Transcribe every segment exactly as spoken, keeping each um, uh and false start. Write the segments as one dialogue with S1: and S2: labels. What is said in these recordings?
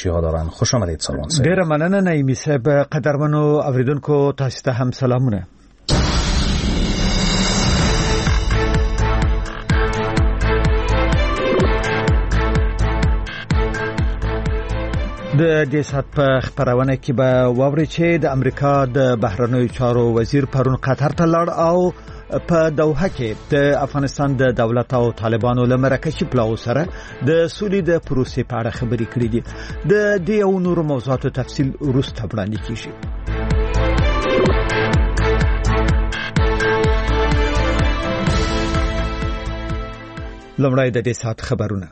S1: توصیه دارن. خوش آمدید سروان صاحب.
S2: ډیره مننه نعیمی صاحب. قدرمنو اوریدونکو تاسو ته هم سلامونه. د دې سات په خبرونه کې به واوري چې د امریکا د بهرنیو چارو وزیر پرون قطر ته لاړ او په دوحه کې د افغانستان د دولت او طالبانو له مرکزي پلاو سره د سولې د پروسې په اړه خبرې کړې دي. د دې او نورو موضوعاتو تفصیل وروسته وړاندې کیږي. لومړی د دې سات خبرونه.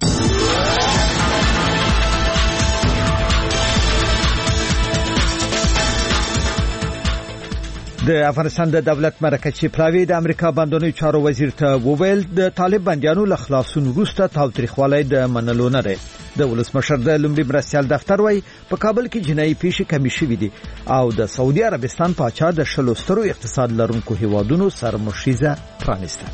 S2: د افغانستان د دولت مرکزي پلاوی د امریکا بندونو چارو وزیر ته وویل د طالب بندیانو له خلاصون وروسته تاوتریخوالی د منلو نه دی. د ولسمشر د لومړي مرستیال دفتر وایي په کابل کې جنایي پیښې کمې شوې دي او د سعودي عربستان پاچا د شلو سترو اقتصاد لرونکو هیوادونو سره مشیزه پرانیسته.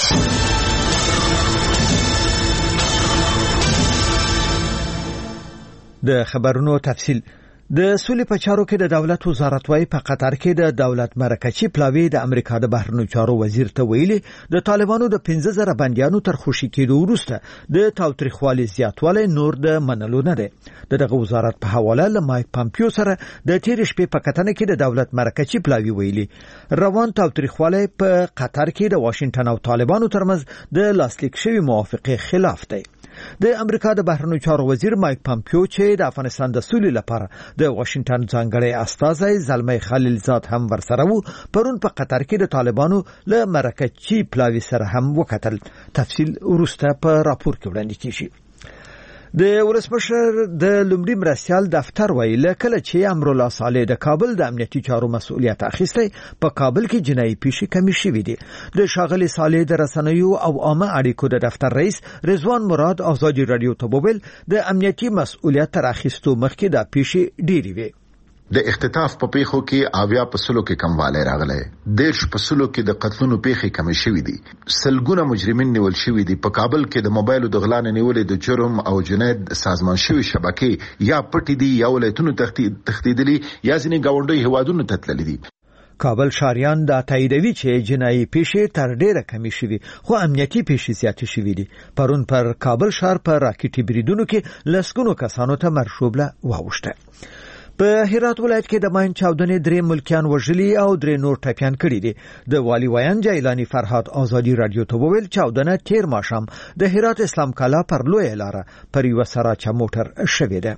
S2: د خبرونو تفصیل. د سولې په چارو کې د دولت وزارت وايي په قطر کې د دولت مرکزي پلاوی د امریکا د بهرنیو چارو وزیر ته ویلي د طالبانو د پنځه زره بندیانو تر خوشي کېدو وروسته د تاوتریخوالي زیاتوالی نور د منلو نه دی. دغه وزارت په حواله له مایک پامپیو سره د تیر شپې په کتنه کې د دولت مرکزي پلاوی ویلي روان تاوتریخوالی په قطر کې د واشنگټن او طالبانو ترمنځ د لاسلیک شوی موافقه خلاف دی. د امریکا د بهرنیو چارو وزیر مایک پامپیو چې د افغانستان د سولې لپاره د واشنگټن ځانګړی استازی زلمی خلیلزاد هم ورسره وو پرون په قطر کې د طالبانو له مرکزي پلاوی سره هم وکتل. تفصیل وروسته په راپور کې وړاندې کیږي. د ولسمشر د لومړي مرستیال دفتر ویل کله چې امرالله صالح د کابل د امنیتي چارو مسؤلیت اخیسته په کابل کې جنایي پیښې کمې شوې دي. د شاغلي صالح د رسنیو او عامه اړیکو د دفتر رئیس رضوان مراد ازادي رادیو ته وویل د امنیتي مسؤلیت تر اخیستو مخکې د پیښې ډېرې وي.
S3: د اختطاف په پیښو کې اویا په سلو کې کموالی راغلی. دیرش په سلو کې د قتلونو پیښې کمې شوې دي. سلګونه مجرمین نیول شوي دي. په کابل کې د موبایلو د غلا نیولې د جرم او جنایت سازمان شوی شبکې یا پټې دي یا ولایتونو تښتېدلي یا ځینې ګاونډي هیوادونو ته تللي دي.
S2: کابل شاریان دا تاییدوي چې جنایي پیښې تر ډیره کمې شوې خو امنیتي پیښې زیاتې شوې دي. پرون پر کابل ښار په راکټي بریدونو کې لسګونو کسانو ته مرشوبله واوښته. په هرات ولایت کې د ماین چاودنې درې ملکیان وژلي او درې نور ټپیان کړي دي. د والی ویان جیلانی فرهاد ازادي رادیو ته وویل چاودنه تیر ماښام د هرات اسلام کلا پر لویه لاره پر یوه سراچه موټر شوې ده.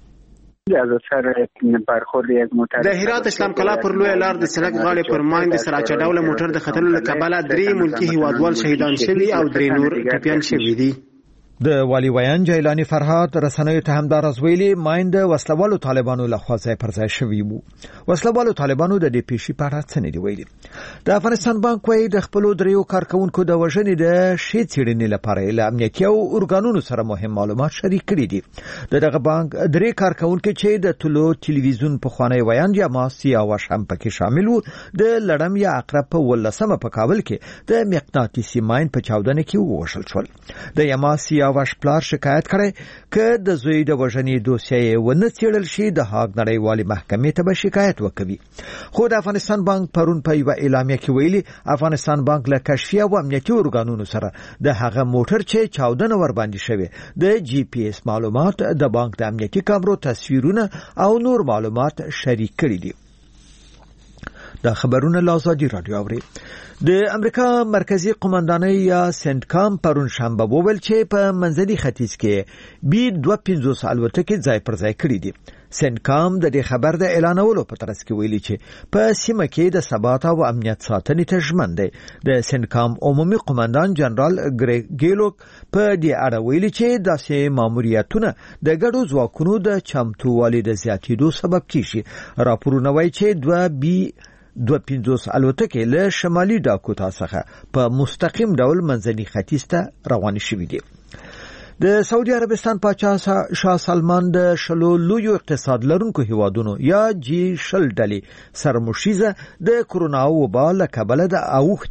S4: د هرات اسلام کلا پر لویه لار د سړک غاړې پر ماین د سراچه ډوله موټر د خطرونو له کبله درې ملکی هیوادوال شهیدان شوي او درې نور ټپیان شوي دي.
S2: د والی ویان جیلانی فرهاد رسنیو ته همدار ویلي ماین د وسلوالو طالبانو لخوا ځای پر ځای شوی وو. وسلوالو طالبانو د دې پیښې په اړه څه نه دی ویلي. د افغانستان بانک وايي د خپل دریو کارکونکو د وژنې د شې څېړنې لپاره له امنیتي او ارګانونو سره مهم معلومات شریک کړي دي. دغه بانک درې کارکونکو چې د ټولو ټلویزیون په خوانی ویان یا ماسي او شام پکې شامل وو د لړم یا عقرب په ولسمه په کابل کې د مقناطیسي ماین په چاودنه کې ووژل شول. د یماسي واش پلار شکایت کړي ک د زوی د وژنې دوسیه ونه څېړل شي د هاګ نړیوالې محکمې ته به شکایت وکوي. خو د افغانستان بانک پرون په یو اعلامیه کې ویلي افغانستان بانک له کشفیه او امنیتي ارګانونو سره د هغه موټر چې چاودنه ور باندې شوی د جی پی اس معلومات د بانک د امنیتي کامرو تصویرونه او نور معلومات شریک کړي دي. دا خبرونه لازادي رادیو اوري. د امریکا مرکزی قومندانۍ یا سنټکام پرون شنبه وویل چې په منځني ختیځ کې بي دوه پنځوس الوتکې ځای پر ځای کړې دي. سنټکام د دې خبر د اعلانولو په ترڅ کې ویلي چې په سیمه کې د ثبات او امنیت ساتنې ته ژمن دی. د سنټکام عمومي قومندان جنرال ګریګیلوک په دې اړه ویلي چې داسې ماموریتونه د ګډو ځواکونو د چمتووالي د زیاتېدو سبب کیږي. راپورونه وایي چې دوه بي دوه پنځوس الوتکې له شمالي ډاکوتا څخه په مستقیم ډول منځني ختیځ ته روانې شوې دي. د سعودي عربستان پاچا شاه سلمان د شلو لویو اقتصاد لرونکو هیوادونو یا جی شل ډلې سرمشیزه د کرونا وبا له کبله د اوښتې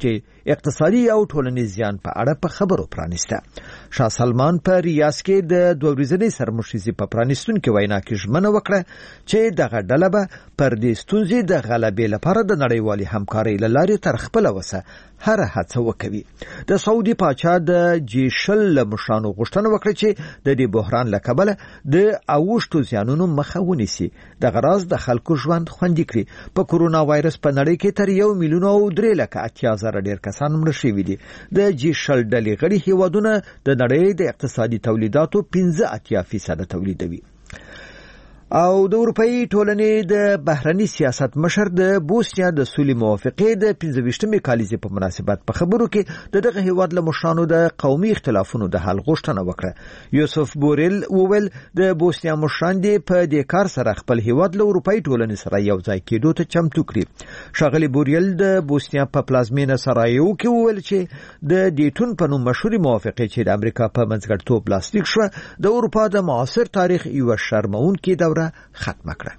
S2: اقتصادي او ټولنیز زیان په اړه په خبرو پرانیسته. شاه سلمان په ریاض کې د دوه ورځنۍ سرمشريزي په پرانیستونکو وینا کې ژمنه وکړه چې دغه ډله به پر دې ستونزې د غلبې لپاره د نړیوالې همکارۍ له لارې تر خپله وسه هر هڅه وکوي. د سعودي پاچا د جی شل مشرانو غوښتنه وکړه چې د دې بحران له کبله د اوښتو زیانونو مخه ونیسي. د غراض د خلکو ژوند خوندي کړي. په کورونا وایرس په نړۍ کې تر یو میلیون او درې لکه اتیا زره ډیر کسان مړه شوي دي. د جی شل ډلې غړي هیوادونه د نړۍ د اقتصادي تولیداتو پنځه اتیا فیصد تولیدوي. او د اروپאי ټولنې د بهرني سیاست مشر د بوسنیا د سولې موافقې د پنځه ویشتمې کالیزې په مناسبت په خبرو کې د دغه هیواد له مشرانو د قومي اختلافونو د حل غوښتنه وکړه. یوسف بوریل وویل د بوسنیا مشران دې په دې کار سره خپل هیواد له اروپאי ټولنې سره یو ځای کېدو ته چمتو کړي. ښاغلي بوریل د بوسنیا په پلازمینه سرایو کې وویل چې د دیټون په نوم مشهوري موافقې چې د امریکا په منځګړیتوب لاسلیک شوه د اروپا د معاصر تاریخ یو شرمونکې دوره ختم کړه.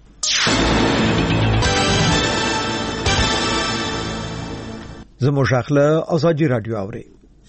S2: زموږ اخله ازادي رادیو اوري.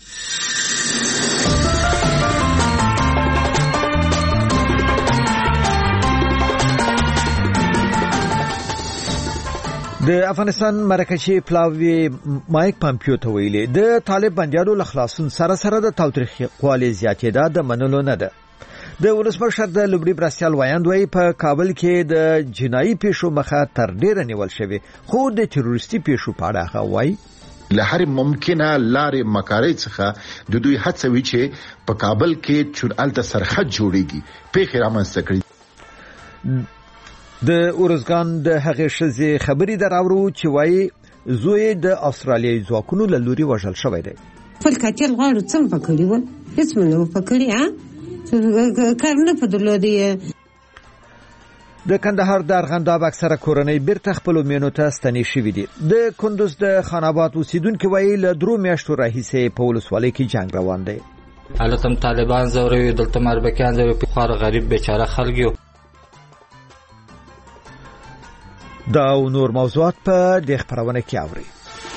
S2: د افغانستان مرکزی پلاوی مایک پامپیو ته ویلي د طالب بندیانو له خلاصون سره سره د تاوتریخوالي زیاتېدا د منلو نه ده. د ولسمشر د لومړي مرستیال وایاند وایي په کابل کې د جنایي پیښو مخه تر ډیره نیول شوې، خو د تروریستي پیښو په اړه هغه وایي
S3: له هر ممکنه لارې مکارۍ څخه د دوی هڅه وی چې په کابل کې چورالته سرحد جوړیږي پیښې رامنځته کړي.
S2: د اورزګان د هغې ښځې خبرې دراورو چې وایي زوی د استرالیایي ځواکونو له لوري وژل شوی دی.
S5: خپل قاتل غواړو څنګه پکړي و هیڅ مې نه پکړي ها کارونه په دلودي.
S2: د کندهار د ارغنداب اکثره کورنۍ بیرته خپل مینو ته ستنې شوې دي. د کندوز د خان آباد اوسیدونکو وایي له درو میاشتو راهیسې په ولسوالۍ کې جنگ روان دی.
S6: حالتم طالبان زوروي دلته مربکان زوروي په خار غریب بیچاره خلګو.
S2: دا او نور موضوعات په دې خبرونه کې اوري.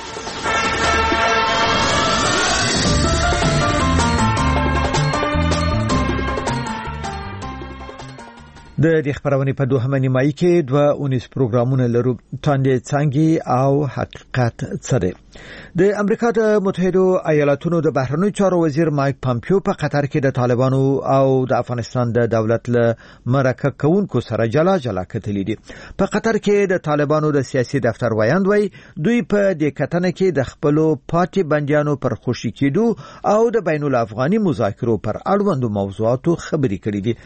S2: د دې خبرونه په دوهمه نیمایي کې دوه اونیس پروګرامونه لرو. تاندې څنګه او حقیقت څه دی؟ د امریکا د متحده ایالاتونو د بهرنیو چارو وزیر مایک پامپیو په قطر کې د طالبانو او د افغانستان د دولت له مرکه کوونکو سره جلا جلا کتلې دي. په قطر کې د طالبانو د سیاسي دفتر وایاند وایي دوی په دې کتنه کې د خپل پاتې بندیانو پر خوشي کېدو او د بین الافغاني مذاکرو پر اړوندو موضوعاتو خبرې کړې دي.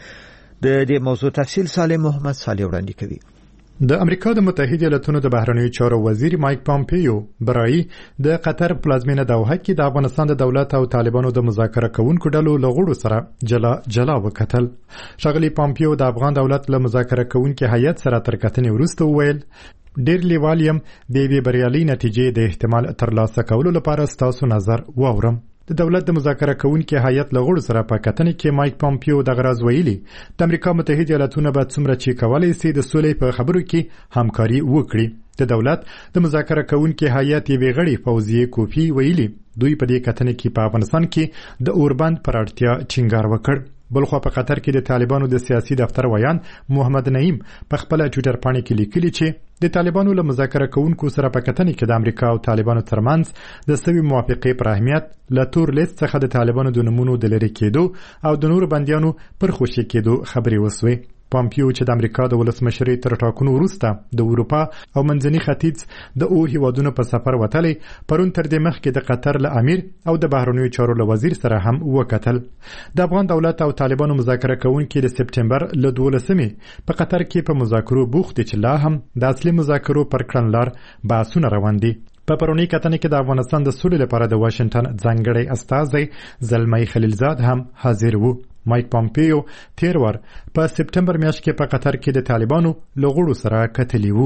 S2: د دې موضوع تفصیل سالم محمد صالح وړاندې کوي.
S7: د امریکا د متحده ایالاتونو د بهرنیو چارو وزیر مایک پامپیو برای د قطر پلازمینه دوحه کې د افغانستان د دولت او طالبانو د مذاکره کوونکو ډلو له غړو سره جلا جلا وکتل. ښاغلي پامپیو د افغان دولت له مذاکره کوونکو هیئت سره تر کتنې وروسته وویل ډیر لیوالیم د یوې بریالۍ نتیجې د احتمال ترلاسه کولو لپاره ستاسو نظر واورم. د دولت د مذاکره کوونکو هیئت له غړو سره په کتنې کې مایک پامپیو د غراض ویلي د امریکا متحده ایالاتونو به څومره چې کولای شي د سولې په خبرو کې همکاري وکړي. د دولت د مذاکره کوونکو هیئت یې غړي فوزیه کوفی ویلي دوی په دې کتنې کې په افغانستان کې د اوربند پر اړتیا ټینګار وکړ. بلخو په قطر کې د طالبانو د سیاسي دفتر ویان محمد نعیم په خپل ټویټر باندې کې لیکلي چې د طالبانو له مذاکره کوونکو سره په کتنې کې د امریکا او طالبانو ترمنځ د سوي موافقې پر اهمیت له تور لیست څخه د طالبانو د نمونو د لری کېدو او د نور بندیانو پر خوشي کېدو خبري وسوي. پامپیو چې د امریکا د ولسمشرۍ تر ټاکنو وروسته د اروپا او منځني ختیځ د او هیوادونو په سفر وتلی پرون تر دې مخکې د قطر له امیر او د بهرنیو چارو له وزیر سره هم وکتل. د افغان دولت او طالبانو مذاکره کوونکي د سپټمبر له دولسمې په قطر کې په مذاکرو بوخت دي چې لا هم د اصلي مذاکرو پر کړنلار بحثونه روان دي. په پرونی کتنې کې د افغانستان د سولې لپاره د واشنگټن ځانګړی استازی زلمی خلیلزاد هم حاضر وو. مایک پامپیو تیر ور په سپټمبر میاشت کې په قطر کې د طالبانو له غړو سره کتلی وو.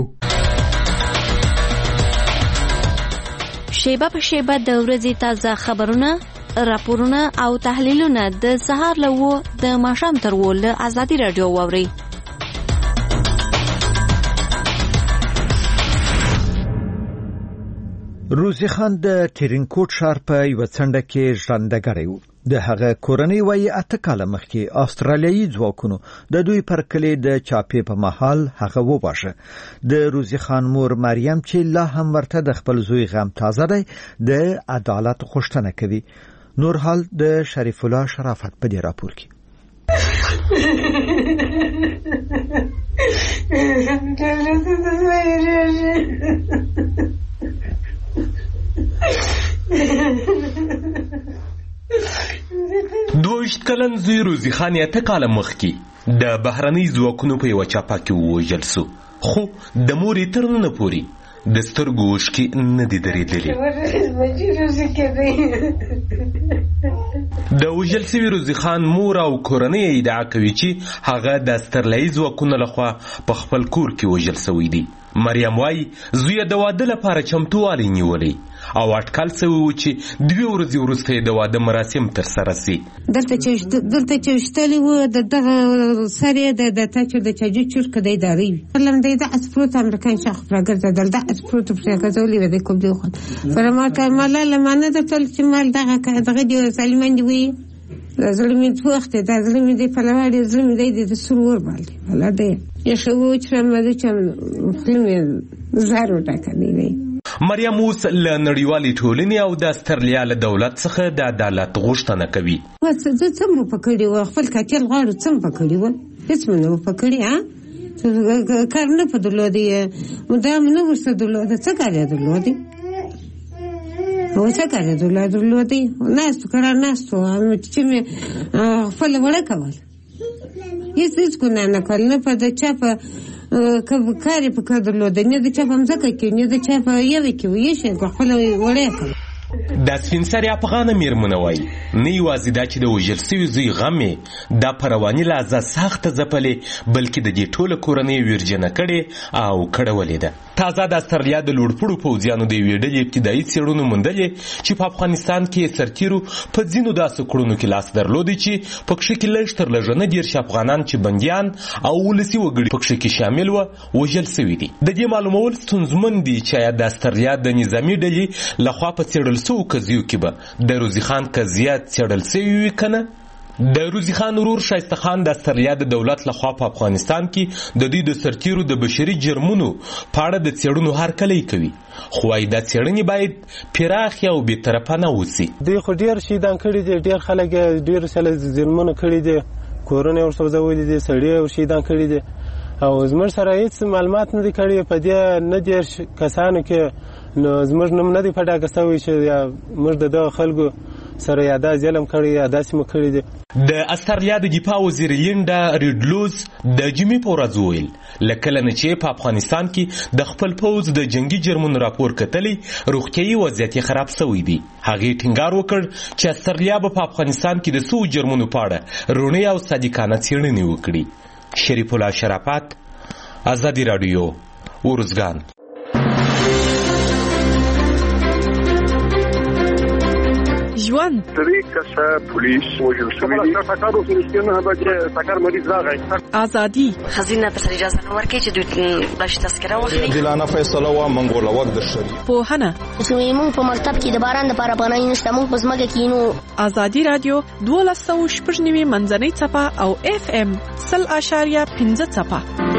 S8: شیبه په شیبه د ورځې تازه خبرونه، راپورونه او تحلیلونه د سهار له وو د ماښام تر وو له ازادي رادیو واوري.
S2: روزي خان د ټرینکوټ ښار په یوه څنډه کې ژرندګړی و. د هغه کورنۍ وایي اته کاله مخکې استرالیایي ځواکونو د دوی پر کلي د چاپې په مهال هغه وواژه. د روزي خان مور مریم چې لا هم ورته د خپل زوی غم تازه دی د عدالت غوښتنه کوي. نور حال د شریف الله شرافت په دې راپور کې.
S9: دویشت کلن زوی روزي خان اته کاله مخکې د بهرنۍ ځواکونو په یوه چاپه کې ووژل سو، خو د مورې تر ننه پورې د سترګو اوښکې نه دي درېدلې. د وژل سوي روزي خان مور او کورنۍ ادعا کوي چې هغه د استرالیایي ځواکونو لخوا په خپل کور کې وژل سوی دی. مریم وایي زوی د واده لپاره چمتووالی نیولی او اټکل سوی و چې دوې ورځې وروسته یې د واده مراسم ترسره سي.
S5: دلته چې وشتلی و د دغه سر یې د تا چې د چاجو چورکه دی داری وي فلم دی دعس پروت امریکان شاخ راګرځېدل دعس پروت پرې ګرځولي وی د کوم دی خو فرما کماله لمانه د تل چې مال دغه دغه دی سلیمان دی وي ظلمي توخت د ظلمي دی فلواړي ظلمي دی د سرور باندې ولا دی یشو چې مده چې فلم زارو ټاکلی وي.
S9: مریم اوس له نړیوالې ټولنې او د استرالیا له دولت څخه د عدالت غوښتنه کوي.
S5: زه څه مو پکړی و خپل کاتل غواړو څه مو پکړی و هیڅ مو نه پکړی ها کار نه په درلودي مدام نه ورسره درلودي څه کار یې درلودي او څه کار یې درلودي ناستو کړه ناستو چې مې خپل وړه کول هیڅ هیڅ کو نه نه کول نه په د چا په کاری په کار درلوده نه د چا په مځکه کې نه د چا په یوه کې ویې شي خپل وړی کول.
S9: د سپین سرې افغانه میرمنه وایي نه یوازې دا چې د وژل سوي زوی غم یې دا په رواني لحاظه سخته ځپلې بلکې د دې ټوله کورنۍ ویرجنه کړې او کړولې ده. تازه د استرالیا د لوړپوړو پوځیانو د یوې ډلې ابتدایي څېړنو موندلې چې په افغانستان کې سرتیرو په ځینو داسې کړنو کې لاس درلودی چې پکښې کې لږ تر لږه نه دېرش افغانان چې بندیان او ولسي وګړي پکښې کې شامل وه وژل سوي دي. د دې معلومول ستونزمن دي چې آیا د استرالیا د نظامي ډلې لخوا په څېړل سو قضیو کې به د روزي خان قضیه څېړل سوي وي که نه. د روزي خان ورور شایسته خان د استرالیا د دولت لخوا په افغانستان کې د دوی د سرتیرو د بشري جرمونو په اړه د څېړنو هرکلی کوي، خو وايي دا څېړنې باید پراخې او بې طرفه نه اوسي.
S10: دوی خو ډېر شهیدان کړي دي، ډېر خلک یې ډېر سله جرمونه کړي دي، کورونه یې ورسوځولي دي، سړي یې شهیدان کړي دي او زموږ سره هېڅ معلومات نه دي کړي په دې نه دېرش کسانو کې نو زموږ نوم نه دی په ډاګه سوی چې موږ د دغه خلکو سره یا دا ظلم کړی یا داسې مو کړي دي.
S9: د استرالیا د دفاع وزیر لینډا ریډلوز د جمعې په ورځ وویل له کله نه چې په افغانستان کې د خپل پوځ د جنګي جرمونو راپور کتلی روغتیایي وضعیت یې خراب سوی دی. هغې ټینګار وکړ چې استرالیا به په افغانستان کې د څو جرمونو په اړه رونی او صادقانه څېړنې وکړي. شریف الله شرافت، ازادي راډیو، ارزګان.
S11: ژوند
S12: درې کسه پولیس وژل شوي دي. سکارو فلسطینه به چې سکار مریض راغی.
S11: ازادي
S13: خزینه په اجازه نه ورکړي چې دوی بلش تذکره واخلي.
S14: عادلانه فیصله و منګول وخت د شری.
S11: پوهنه
S15: چې موږ په مکتب کې د باران لپاره پناه نشته، موږ په ځمکه کې نو.
S11: ازادي رادیو دولس سوه شپږ نوي منځنۍ څپه او اف ام سل اشاریه پنځه څپه.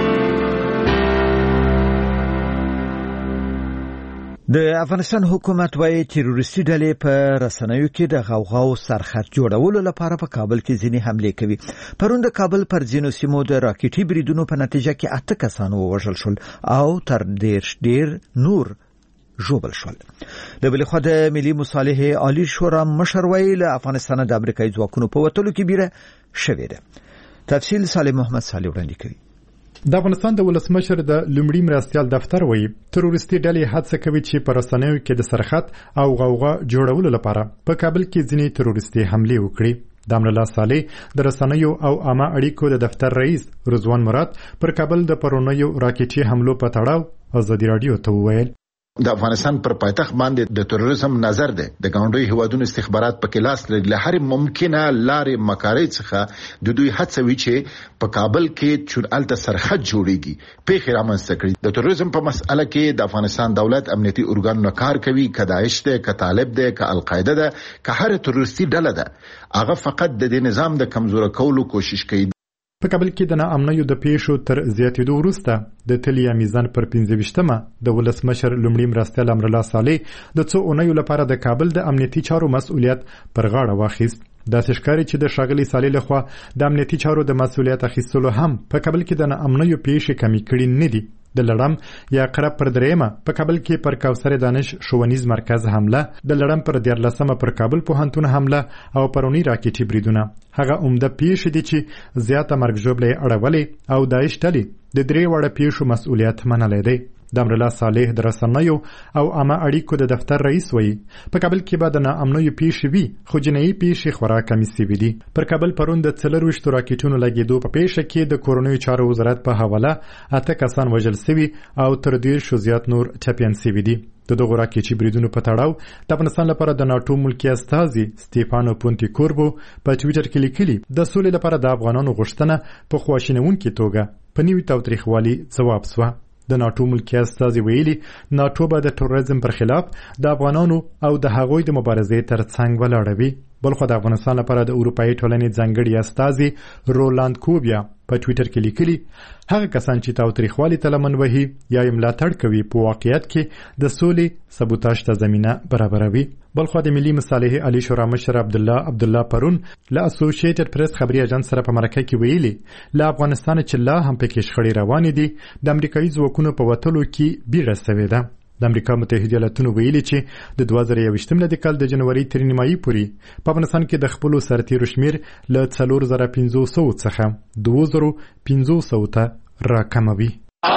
S2: د افغانستان حکومت وايي تروریستي ډلې په رسنیو کې د غوغاو سرخط جوړولو لپاره په کابل کې ځینې حملې کوي. پرون د کابل پر ځینو سیمو د راکټي بریدونو په نتیجه کې اته کسان ووژل شول او تر ډېر ډېر نور ژوبل شول. د بلې خوا د ملي مصالحې عالی شورا مشر وايي له افغانستان د امریکایي ځواکونو په وتلو کې بیره شوې ده. تفصیل صالح محمد صالح وړاندې کوي.
S7: د افغانستان د ولسمشر د لومړي مرستیال دفتر وایي تروریستي ډلې هڅه کوي چې په رسنیو کې د سرخط او غوغا جوړولو لپاره په کابل کې ځینې تروریستي حملې وکړي. د امر الله صالح د رسنیو او عامه اړیکو د دفتر رئیس رضوان مراد پر کابل د پرونیو راکټي حملو په تړاو ازادي رادیو ته وویل
S3: د افغانستان پر پایتخت باندې د تروریزم نظر دی د ګاونډي هیوادونو استخبارات په کلاس لري له هر ممکنه لارې مکارې څخه د دوی هڅه وی چې په کابل کې چورالته سرحد جوړیږي په رامنځته کړي د تروریزم په مسأله کې د افغانستان دولت امنیتي ارګانونه کار کوي ک داعش ده ک طالب ده ک القاعده ده ک هر تروریستي ډله ده هغه فقط د دې نظام د کمزور کولو کوشش کوي.
S7: په کابل کې د ناامنیو د پیښو تر زیاتېدو وروسته د تلیا میزان پر پنځه ویشتمه د ولسمشر لومړي مرستیال امرالله صالح د څو اونیو لپاره د کابل د امنیتي چارو مسؤلیت پر غاړه واخیست. داسې ښکاري چې د ښاغلي صالح لخوا د امنیتي چارو د مسؤلیت اخیستلو هم په کابل کې د ناامنیو پیښې کمې کړي نه دي. د لړم یا قرب پر دریمه په کابل کې پر کوثر دانش ښوونیز مرکز حمله، د لړم پر دیارلسمه پر کابل پوهنتون حمله او پرونی راکټي بریدونه هغه عمده پیښې دي چې زیاته مرګ ژوبلې اړولې او داعش ډلې د درې وړه پیښو مسؤلیت منلی دی. د امرالله صالح د رسنیو او عامه اړیکو د دفتر رئیس وایي په کابل کې به د ناامنیو پیښې وي خو جنایي پیښې خورا کمې سوي دي. پر کابل پرون د څلرویشتو راکټونو لګېدو په پیښه کې د کورنیو چارو وزارت په حواله اته کسان وژل سوي او تر دېرشو زیات نور ټپیان سوي دي. د دغو راکټي بریدونو په تړاو د افغانستان لپاره د ناټو ملکي استازي سټیفانو پونتی کوربو په ټویټر کې لیکلي د سولې لپاره د افغانانو غوښتنه په خواشینونکي توګه په نوي تاوتریخوالي ځواب سوه. د ناټو ملکي استازي ویلي ناټو به د تروریزم پر خلاف د افغانانو او د هغوی د مبارزې تر څنګ ولاړه وي. بلخو د افغانستان لپاره د اروپایي ټولنې ځانګړي استازي رولاند کوبیا په ټویټر کې لیکلي هغه کسان چې تاوتریخوالي ته لمن وهي یا یې ملاتړ کوي په واقعیت کې د سولې سبوتاژ ته زمینه برابروي. بلخو د ملي مصالحې عالی شورا مشر عبدالله عبدالله پرون له اسوسییټډ پریس خبري اژانس سره په مرکه کې ویلي له افغانستان چې لا هم پکې شخړې روانې دي د امریکایي ځواکونو په وتلو کې بیړه سوې ده. د امریکا متحده ایالاتونو ویلي چې د دوه زره یوویشتم د کال د جنوري تر نیمایي پورې په افغانستان کې د خپلو سرتیرو شمیر له څلور زره پنځه سوه څخه دوه زره پنځه سوه ته راکموي.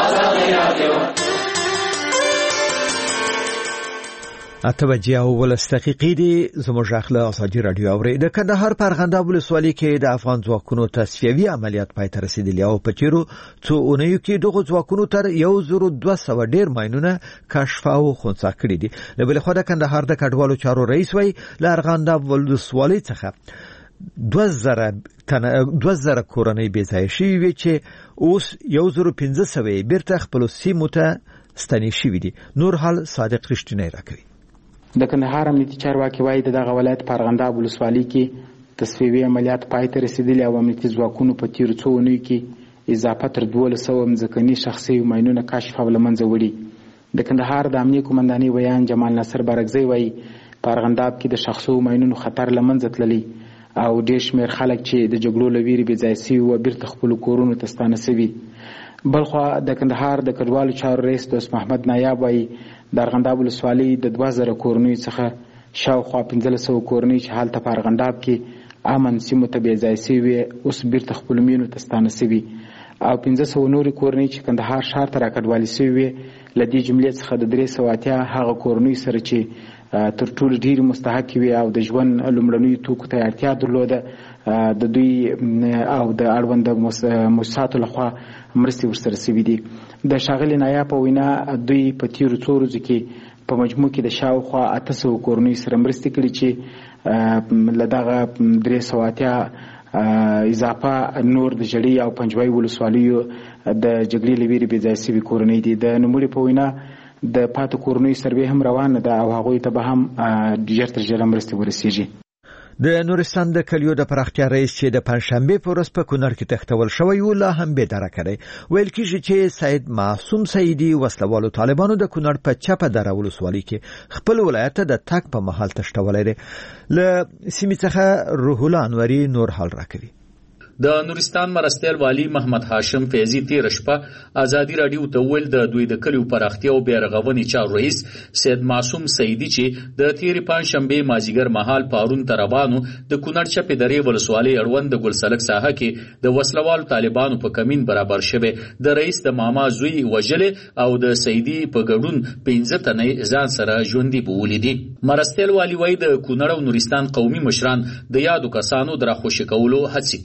S2: اته بجې او ولس دقیقې دي زموږ اخلا ازادي رادیو اوري. د کندهار په ارغنداب ولسوالۍ کې د افغان ځواکونو تصفیوي عملیات پای ته رسیدلی او په تیرو څو اونیو کې دغه ځواکونو تر یو زر دوه سوه ډیر ماینونه کشف او خنثی کړي دي. له بل خوا د کندهار د کډوالو چارو رئیس وای له ارغنداب ولسوالۍ څخه دوه زره دوه زره کورنۍ بې ځایه شوي وي چې اوس یو زر پنځه سوه بیرته خپلو سیمو ته ستنې شوي دي. نور حال صادق رښتینی راکوي.
S16: د کندهار امنیتي چارواکي وایي د دغه ولایت په ارغنداب ولسوالۍ کې تصفیوي عملیات پای ته رسیدلي او امنیتي ځواکونو په تیرو څو اونیو کې اضافه تر دولس سوه مځکني شخصي ماینونه کشف او له منځه وړي. د کندهار د امنیه قومندانۍ ویان جمال ناصر بارکزی وایي په ارغنداب کې د شخصو ماینونو خطر له منځه تللی او ډېر شمېر خلک چې د جګړو له ویرې بې ځایه سوي وو بیرته خپلو کورونو ته ستانه سوي. بلخوا د کندهار د کډوالو چارو رئیس دوست محمد نایاب وایي د ارغنداب ولسوالۍ د دوه زره کورنیو څخه شاوخوا پنځلس سوه کورنۍ چې هلته په ارغنداب کې امن سیمو ته بې ځایه سوي اوس بیرته خپلو مینو ته ستانه سوي او پنځه سوه نورې کورنۍ چې کندهار ښار ته راکډوالې سوي وې له دې جملې څخه د درې سوه اتیا هغه کورنیو سره چې تر ټولو ډېرې مستحقې وي او د ژوند لومړنیو توکو ته اړتیا درلوده د دوی او د اړونده مؤسساتو لخوا مرستې ورسره سوي دي. د ښاغلي نایاب په وینا دوی په تیرو څو ورځو کې په مجموع کې د شاوخوا اته سوه کورنیو سره مرستې کړي چې له دغه درې سوه اتیا اضافه نور د ژړۍ او پنجوایي ولسوالیو د جګړې له ویرې بې ځایه سوي کورنۍ دي. د نوموړي په وینا د پاتو کورنیو سروې هم روانه ده او هغوی ته به هم ژر تر ژره مرستې ورسیږي.
S2: د نورستان د کلیو د پراختیا رئیس چې د پنځشنبې په ورځ په کونړ کې تښتول شوی و لا هم بېداره کړی. ویل کېږي چې سید معصوم سیدي وسلوالو طالبانو د کونړ په چپه دره ولسوالۍ کې خپل ولایت ته د تګ په مهال تښتولی دی. له سیمې څخه روح الله انوري نور حال راکوي.
S17: د نورستان مرستیال والی محمد هاشم فیضی تیر شپه ازادي رادیو ته ویل د دوی د کلیو پراختیا او بیرغونې چارو رئیس سید معصوم سیدی چې د تیر پنځشنبه مازیګر مهال پارون ته روانو د کونړ چپې درې ولسوالۍ اړوند د ګلسلک ساحه کې د وسلوالو طالبانو په کمین برابر شوه. د رئیس د ماما زوی وجلې او د سیدی په ګډون پنځه تنې ځان سره ژوندۍ بولې دي. مرستیال والی وایي د کونړ او نورستان قومي مشران د یادو کسانو د راخوشي کولو هڅې کوي.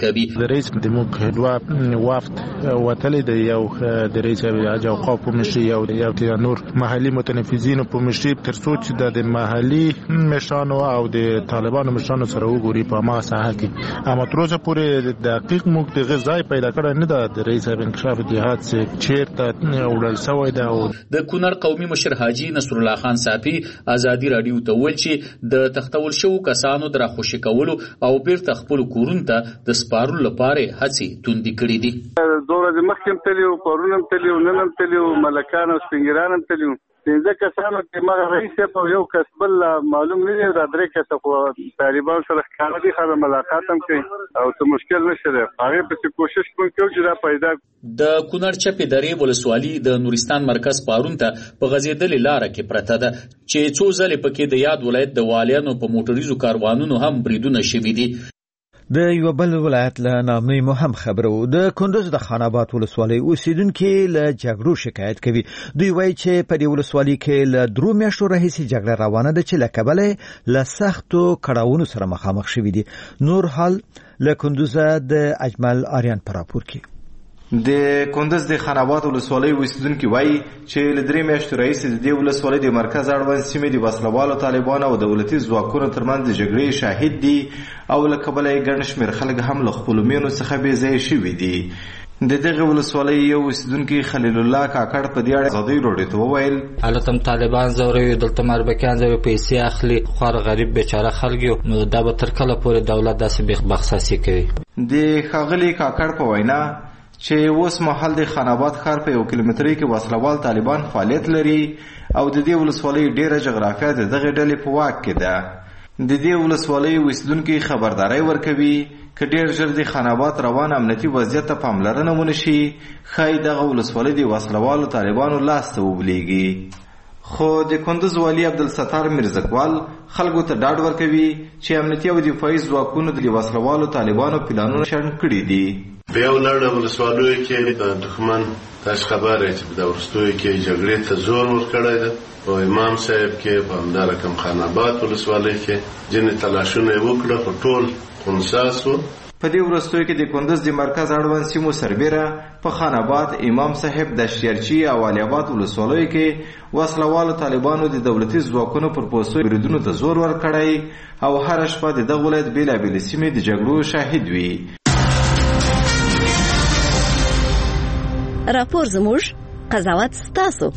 S18: د رئیس د موږ دوه وفد وتلې د یو د رئیس حاج اوقاف په مشرۍ او یو نور محلي متنفذین په مشرۍ تر څو چې د محلي مشرانو او د طالبانو مشرانو سره وګوري په ما ساحه کې اما تر اوسه پورې دقیق موږ د غذای پیدا کړی نه ده د رئیس انکشاف جهاد څخه چیرته وړل شوی ده.
S17: د کونړ قومي مشر حاجی نصر الله خان صافي ازادي رادیو ته ویل چې د تختول شو کسانو در خوشی کولو او بیرته خپل کورونو ته د سپارلو لپاره هڅې توندې کړې دي.
S19: دوه ورځې مخکې تللیو پرونم تللیو ننم تللیو ملکان او سپینګران تللیو پنځه کسانو کې ما رئیس په یو کس بل معلوم نه دی دا درې کسه خو طالبان سره ښکاره دي خو ملاقات هم کوي او څه مشکل نشته دی هغه په کوشش کوي چې دا پیدا.
S17: د کونړ چپې درې ولسوالي د نورستان مرکز پارون ته په غځېدلې لاره کې پرته ده چې څو ځلې پکې د یاد ولایت د والیانو په موټریزو کاروانونو هم بریدونه شوي دي.
S2: د یو بل ولایت له نامې مهم خبرو د کندوز د خان آباد ولسوالۍ اوسیدونکو له جګړو شکایت کوي. دوی وایي چې په دې ولسوالۍ کې له درو میاشتو راهیسې جګړه روانه ده چې له کبله له سختو کړاوونو سره مخامخ شوي دي. نور حال له کندوز د اجمل آریان پر راپور کې.
S20: د کندوز د خان آباد ولسوالۍ اوسیدونکو وایي چې له درې میاشتو راهیسې د دې ولسوالۍ د مرکز اړوند سیمې د وسلوالو طالبانو او دولتي ځواکونو ترمنځ د جګړې شاهد دي او له کبله یې ګڼ شمېر خلک هم له خپلو مینو څخه بې ځایه شوي دي. د دغه ولسوالۍ یو اوسیدونکي خلیل الله کاکړ په دې اړه ازادۍ راډیو ته وویل
S6: هلته هم طالبان ځوروي دلته مربکیان ځوروي پیسې اخلي خوار غریب بیچاره خلک یو نو دا به تر کله پورې دولت داسې بیخ بخصاسي کوي.
S20: د ښاغلي کاکړ په وینا چې اوس مهال د خان آباد ښار په یو کیلومترۍ کې وسلوال طالبان فعالیت لري او د دې ولسوالۍ ډیره جغرافیه د دغه ډلې په واک کې ده. د دې ولسوالۍ اوسیدونکي خبرداري ورکوي که ډیر ژر د خان آباد روان امنیتي وضعیت ته پاملرنه ونه شي ښایي دغه ولسوالۍ د وسلوالو طالبانو لاس ته وبلیږي. خو د کندوز والي عبدالستار میرزکوال خلکو ته ډاډ ورکوي چې امنیتي او دفاعي ځواکونو د وسلوالو طالبانو پلانونه شنډ کړي دي.
S21: په یو لړ ولسوالیو کې د دښمن تاسو خبره چې د ورستوي کې جګړې ته زور ورکړی ده او امام صاحب کې په همدا رقم خان آباد ولسوالۍ کې ځینې تلاشونه وکړه په ټول خنساسو.
S20: په دې ورستوي کې د کندوز د مرکز اړوند سیمو سربیره په خان آباد امام صاحب د شیرچی او علي آباد ولسوالیو کې وسلوالو طالبانو د دولتي ځواکونو پر پوستو بریدونو ته زور ورکړی او هر شپه د دغه ولایت بیلابېلې سیمې د جګړو شاهد وي.
S8: راپور زموږ قضاوت ستاسو.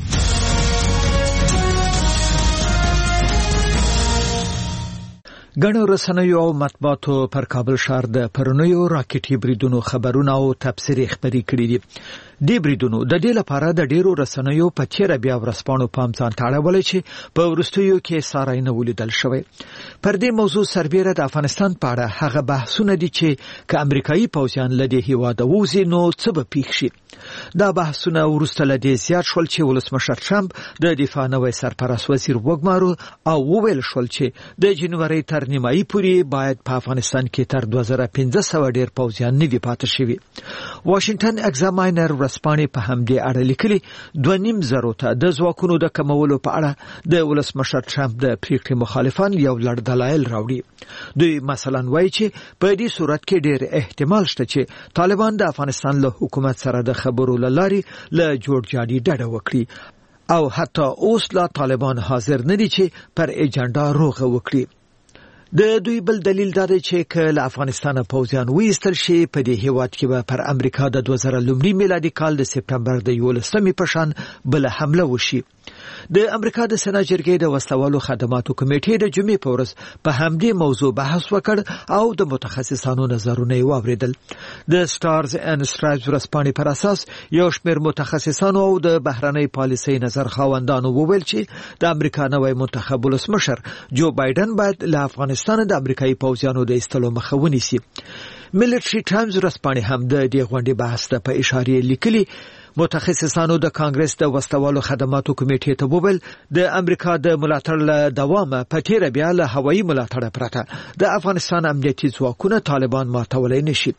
S2: ګڼو رسنیو او مطبوعاتو پر کابل ښار د پرونیو راکټي بریدونو خبرونه او تبصرې خپرې کړي دي. دې بریدونو د دې لپاره د ډیرو رسنیو په چیرې بیا ورسپانو پام ځان تاړولې چې په ورستیو کې سارای نه ولیدل شوی. پر دې موضوع سربیره د افغانستان په اړه هغه بحثونه دي چې که امریکایي پوځیان له دې هیواده ووځي نو څه به پیښ شي. دا بحثونه وروسته له دې زیات شول چې ولسمشر ټرمپ د دفاع نوی سرپرست وزیر وګمارو او وویل شول چې د جنوري تر نیمایي پورې باید په افغانستان کې تر دوه زره پنځه سوه ډیر پوځیان نه وي پاتې شوي. واشنگټن اگزاماینر ورځپاڼې په همدې اړه لیکلي دوه نیم زرو ته د ځواکونو د کمولو په اړه د ولسمشر ټرمپ د پریکړې مخالفان یو لړ دلایل راوړي. دوی مثلا وایي چې په دې صورت کې ډیر احتمال شته چې طالبان د افغانستان له حکومت سره د خبرو لاري له جوړجاړي ډډه وکړي او حتی اوس لا طالبان حاضر نه دي چې پر ایجنډا روغه وکړي. د دوی بل دلیل دا دی چې کله افغانستان پوځیان ویستل شي په دې هیواد کې به پر امریکا د دوه زره لومړي میلادي کال د سپتمبر د یولسمې په شان بل حمله وشي. د امریکا د سنا جرګې د وسلوالو خدماتو کمیټې د جمعې په ورځ په همدې موضوع بحث وکړ او د متخصصانو نظرونه یې واورېدل. د سټارز اینډ سټرایپز ورځپاڼې پر اساس یو شمېر متخصصانو او د بهرنۍ پالیسۍ نظر خاوندانو وویل چې د امریکا نوی منتخب ولسمشر جو بایدن باید له افغانستان د امریکایي پوځیانو د ایستلو مخه ونیسي. ملټري ټایمز ورځپاڼې هم د دې غونډې بحث ته په اشاره لیکلي متخصصانو د کانګرس د وسلوالو خدماتو کمیټې ته وویل د امریکا د ملاتړ له دوامه په تیره بیا له هوایي ملاتړ پرته د افغانستان امنیتي ځواکونه طالبان ماتولی نشي.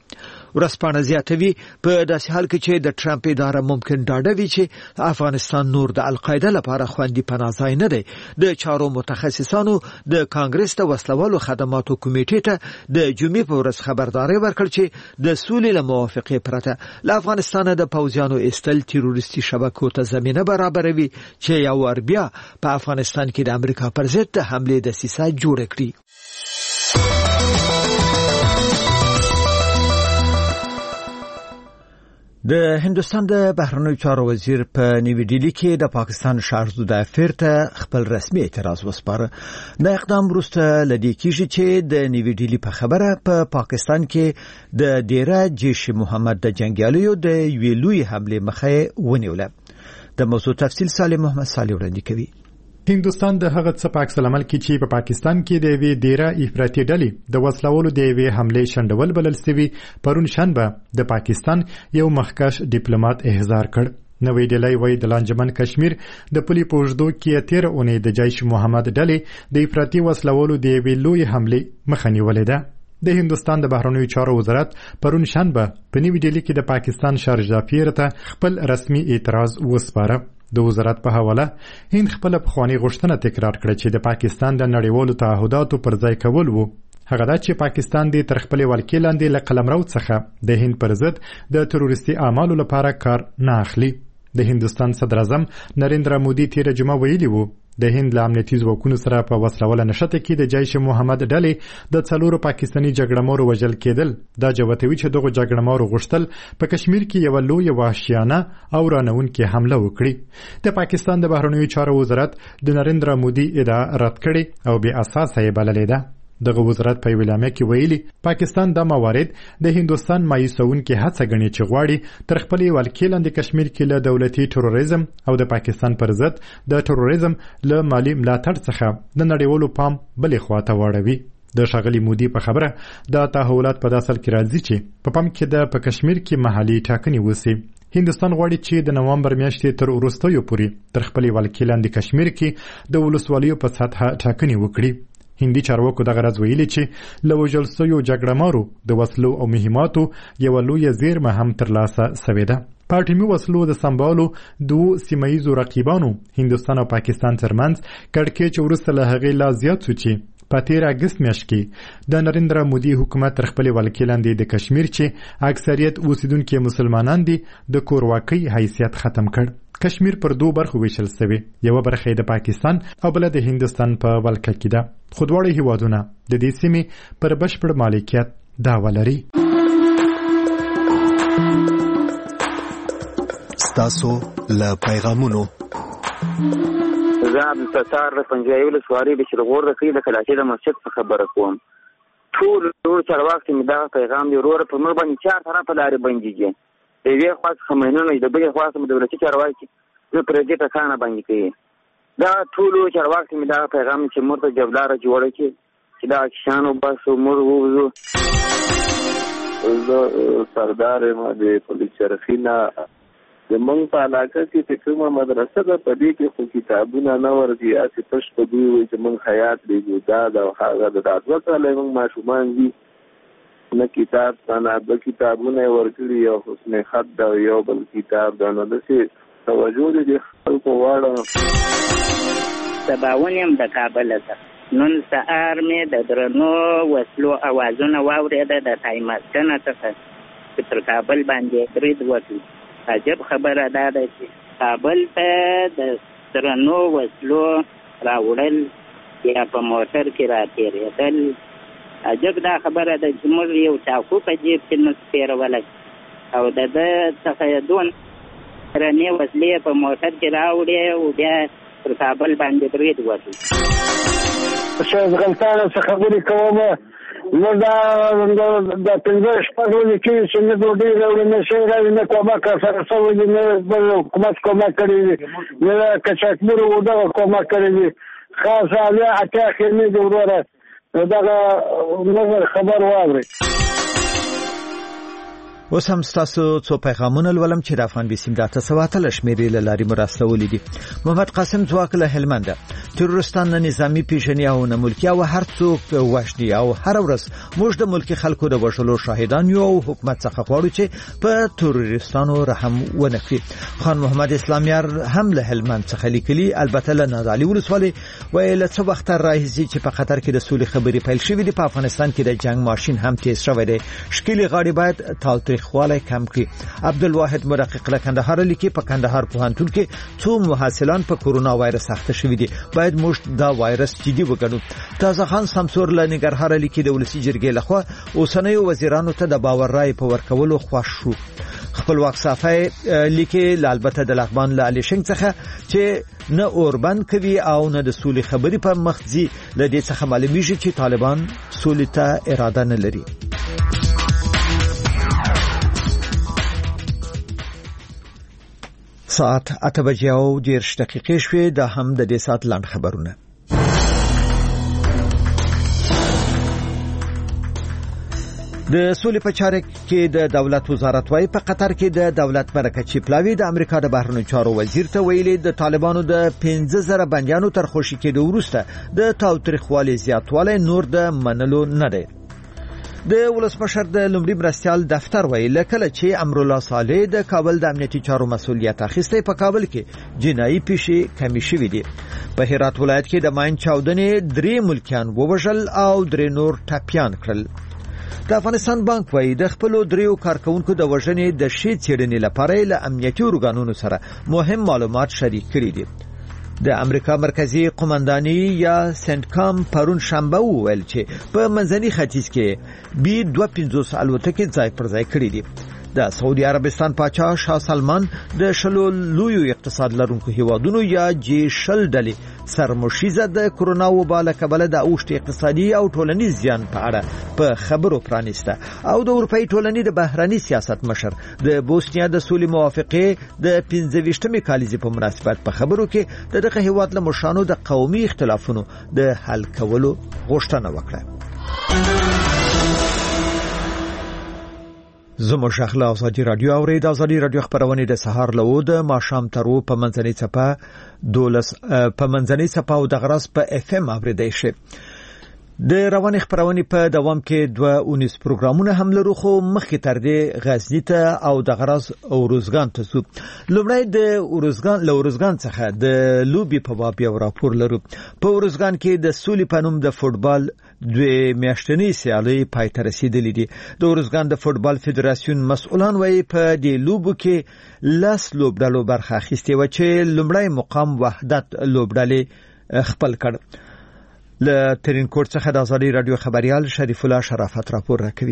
S2: ورسپانه زیاتوي په داسې حال کې چې د ټرمپ اداره ممکن ډاډه وي چې افغانستان نور د القاعده لپاره خوندي پناه ځای نه دی. د چارو متخصصانو د کانګرس د وسلوالو خدماتو کمیټې ته د جمعې په ورځ خبرداري ورکړه چې د سولې له موافقې پرته له افغانستان د پوځیانو ایستل تروریستي شبکو ته زمینه برابروي چې یو ور بیا په افغانستان کې د امریکا پر ضد حمله دسیسه جوړه کړي. د هندوستان د بهرنیو چارو وزیر په نیوی ډیلی کې د پاکستان شاهزاده افیر ته خپل رسمي اعتراض وسپاره. د اقدام وروسته لدی کیږي چې د نیوی ډیلی په خبره په پا پاکستان کې د ډیره جیش محمد د جنگیالیو د یوې لوی حمله مخه ونیوله. د موضوع تفصیل سالم محمد صالح وړاندې کوي.
S7: هندوستان د هغه څه په عکس العمل کې چې په پا پاکستان کې د یوې ډیره افراطي ډلې د وسلوالو د یوې حمله شندول بلل سوي پرون شنبه د پاکستان یو مخکښ ډیپلوماټ احضار کړ. نوې ډلې وایي د لانجمن کشمیر د پولي پوجدو کې تیر اونۍ د جیش محمد ډلې د افراطي وسلوالو د یوې لوی حمله مخه نیولې ده. د هندوستان د بهرنیو چارو وزارت پرون شنبه په نیوی ډیلی کې د پاکستان شاهزاده افیر ته خپل رسمي اعتراض وسپاره. د وزارت په حواله هند خپل پخوانی غوښتنه تکرار کړه چې د پاکستان د نړیوالو تعهداتو پر ځای کول وو. هغه دا چې پاکستان د تر خپل ولکې لاندې له قلمرو څخه د هند پر ضد د تروریستي اعمالو لپاره کار نه اخلي. د هندوستان صدر اعظم نریندرا مودي تیر جمعه ویلي وو د هند له امنیتي ځواکونو سره په وسلواله نښته کې د جیش محمد ډلې د څلورو پاکستاني جګړهمارو وژل کېدل. دا جوتوي چې دغه جګړهمارو غوښتل په کشمیر کې یو لوی وحشیانه او رانونکې حمله وکړي. د پاکستان د بهرنیو چارو وزارت د نریندرا مودي ادعا رد کړي او بې اساسه یې بللې ده. دغه وزارت په ویلامه کې ویلي پاکستان د موارد د هندوستان مایوسونکې هڅه غني چې غواړي تر خپلې ولکې لاندې کشمیر کې له دولتي تروریزم او د پاکستان پر ضد د تروریزم له مالی ملاتړ څخه د نړیوالو پام بلې خواته واړوي. د ښاغلي مودي په خبره د تحولات په داسل کې راځي چې په پام کې د په کشمیر کې محلي ټاکنې وسی. هندوستان غواړي چې د نوامبر میاشتې تر وروستیو پورې تر خپلې ولکې لاندې کشمیر کې د ولسوالیو په سطحه ټاکنې وکړي. هندي چارواکو دغه راز ویلي چې له وژل شویو جګړهمارو د وسلو او مهماتو یوه لویه زیرمه هم ترلاسه سوې ده. په اټومي وسلو د سمبالو دوو سیمه ییزو رقیبانو هندوستان او پاکستان ترمنځ کړکېچ وروسته له هغې لا زیات شو چې په تیر اګست میاشت کې د نریندرا مودي حکومت تر خپلې ولکې لاندې د کشمیر چې اکثریت اوسیدونکي مسلمانان دي د کورواکۍ حیثیت ختم کړ. کشمیر پر دوه برخو ویشل شوی، یو برخه د پاکستان او بل د هندستان په ولکه کې ده. خو دواړه هیوادونه د دې سیمې پر بشپړ مالکیت دعوه لري.
S1: ستاسو له پیغامونو
S22: زه عبدالستار پنجایي ولسوالۍ د شلغور د د کلاچۍ د مسجد څخه خبره کوم. ټول ټول چارواکي مې دغه پیغام دی وروره په موږ باندې چار طرفه لارې بندې دي. د یوې خوا څخه مینونه د بلې خوا څخه دولتي چارواکي زه پردي ټکانه باندې کوي. دا ټولو چارواکي مې دغه پیغام چې موږ ته جبلاره جوړه کړي چې دا کسانو بس موږ ووځو.
S23: زه سردار یم د پولیس شرفینه. زمونږ په علاقه کې چې کومه مدرسه ده په دې کې خو کتابونه نه ورځي، هسې تش په دوی وایي چې موږ حیات دی دا ده او هغه ده. دا دوه کاله موږ ماشومان دي نه کتاب ته نه دوه کتابونه یې ورکړي، یو حسن خط ده او یو بل کتاب ده. نو داسې توجه دې د خلکو غواړم.
S24: سباون یم د کابل څخه نن سهار مې د درنو وسلو اوازونه واورېده د تایماسکنه څخه چې پر کابل باندې برید وکړي. عجب خبره دا ده چې کابل ته د درنو وسلو راوړل یا په موټر کې راتېرېدل. عجب دا خبره ده چې موږ یو چاقو په جیب کې نه تېرولی او د ده څخه دون درنې وسلې په موټر کې راوړې او بیا پر کابل باندې برید وکړي.
S25: شایزغلطانه څه خبرې کومه نو دا د پنځه شپږ ورځې کېږي چې نه ډوډۍ راوړي نه شی راوړي نه کومک سره شوی دي نه بل حکومت کومک کړی دي نه کچکمرو دغه کومک کړی دي. خاص بیا اتیا خیمې دي وروره نو دغه نظر خبر واورئ.
S2: اوس هم تاسو څو پیغامونه ولوم چې د افغان بیسیم د اته سوه اتلس شمیرې له لارې مراسلولې دي. محمد قاسم ځواک له هلمند: تروریستان نه نظامی پیژنې او نه ملکی او هر څوک وښني او هر ورځ موږ د ملکی خلکو د وژلو شاهدان یو او حکومت څخه غواړو چې په تروریستانو رحم ونه کړي. خان محمد اسلامیار هم له هلمند څخه لیکلي، البته له نادعلي ولسوالۍ وایي له څه وخت راځي چې په قطر کې د سولې خبرې پیل شوې دي، په افغانستان کې د جنگ ماشین هم تیز شوی دی، شکلي غاړي باید تاوتریخوالی کم کړي. عبدالواحد محقق له کندهار لیکي، په کندهار پوهنتون کې څو محصلان په کورونا وایرس اخته شوي دي، باید موږ دا وایرس جدي وګڼو. تازه خان سمسور له ننګرهار لیکي، د ولسي جرګې لخوا اوسنیو وزیرانو ته د باور رای په ورکولو خوښ شو. خپلواک صافی لیکي، البته د لغمان له علي شنګ څخه چې نه اوربند کوي او نه د سولې خبرې په مخ ځي، له دې څخه معلومیږي چې طالبان سولې ته اراده نه لري. ساعت اته بجې او دېرش دقیقې شوې، دا هم د دې ساعت لاند خبرونه. د سولې په چارو کې د دولت وزارت وايي په قطر کې د دولت برکت چپلاوي د امریکا د بهرنیو چارو وزیر ته ویلي د طالبانو د پنځه زره بندیانو تر خوشي کېدو وروسته د تاوتریخوالي زیاتوالی نور د منلو نه دی. د ولسمشر د لومړي مرستیال دفتر ویل کله چې امرالله صالح د کابل د امنیتي چارو مسؤلیت اخیسته، په کابل کې جنایي پیښې کمې شوې دي. په هرات ولایت کې د ماین چاودنې درې ملکیان ووژل او درې نور ټپیان کړل. د افغانستان بانک وایي د خپلو دریو کارکونکو د وژنې د شی څېړنې لپاره له امنیتي ارګانونو سره مهم معلومات شریک کړي دي. د امریکا مرکزی قومنداني یا سنټکام پرون شنبه وویل چې په منځني ختیځ کې بي دوه پنځوس الوتکې ځای پر ځای کړي دي. د سعودي عربستان پاچا شاه سلمان د شلو لویو اقتصاد لرونکو هیوادونو یا جی شل ډلې سرمشیزه د کرونا وبا له کبله د اوښتې اقتصادي او ټولنیز زیان په اړه په خبرو پرانیسته او د اروپایي ټولنې د بهرني سیاست مشر د بوسنیا د سولې موافقې د پنځه ویشتمې کالیزې په مناسبت په خبرو کې د دغه هیواد له مشرانو د قومي اختلافونو د حل کولو غوښتنه وکړه. زموږ شغله ازادي رادیو اورید. ازادي رادیو خبرونه د سهار له د ماښام ترو په منځنۍ څپه دولس په منځنۍ څپه او د غرس په اف ام اوریدای شي. د رواني خبرونه په دوام کې دوه اونیس پروګرامونه هم لرو، خو مخکې تر دې غزنی ته او د غرس او روزګان ته سو. لومړی د روزګان له روزګان څخه د لوبي په باب یو راپور لرو. په روزګان کې د سولې په نوم د فوتبال دوی میاشتنی سیالي پای ته رسیدلې دي. د روزګان د فوتبال فدراسیون مسؤلان وایي په دې لوبو کې لاس لوبډالو برخه اخیستې و چې لومړی مقام وحدت لوبډالې خپل کړ. له ترینکوټ څخه د ازادي رادیو خبريال شریف الله شرافت راپور راکوي.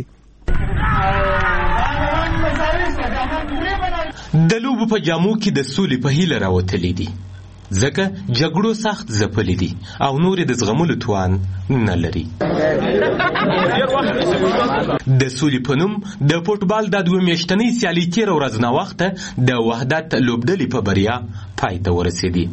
S4: د لوبو په جامو کې د سولې په هیله راوتلې دي، ځکه جګړو سخت ځپلې دي او نور د زغملو توان نه لري. د سولې په نوم د فوتبال د دوه میاشتنۍ سیالي تیر ورځ نه وخته د وحدت لوبډلې په بریا پای ته ورسېدي.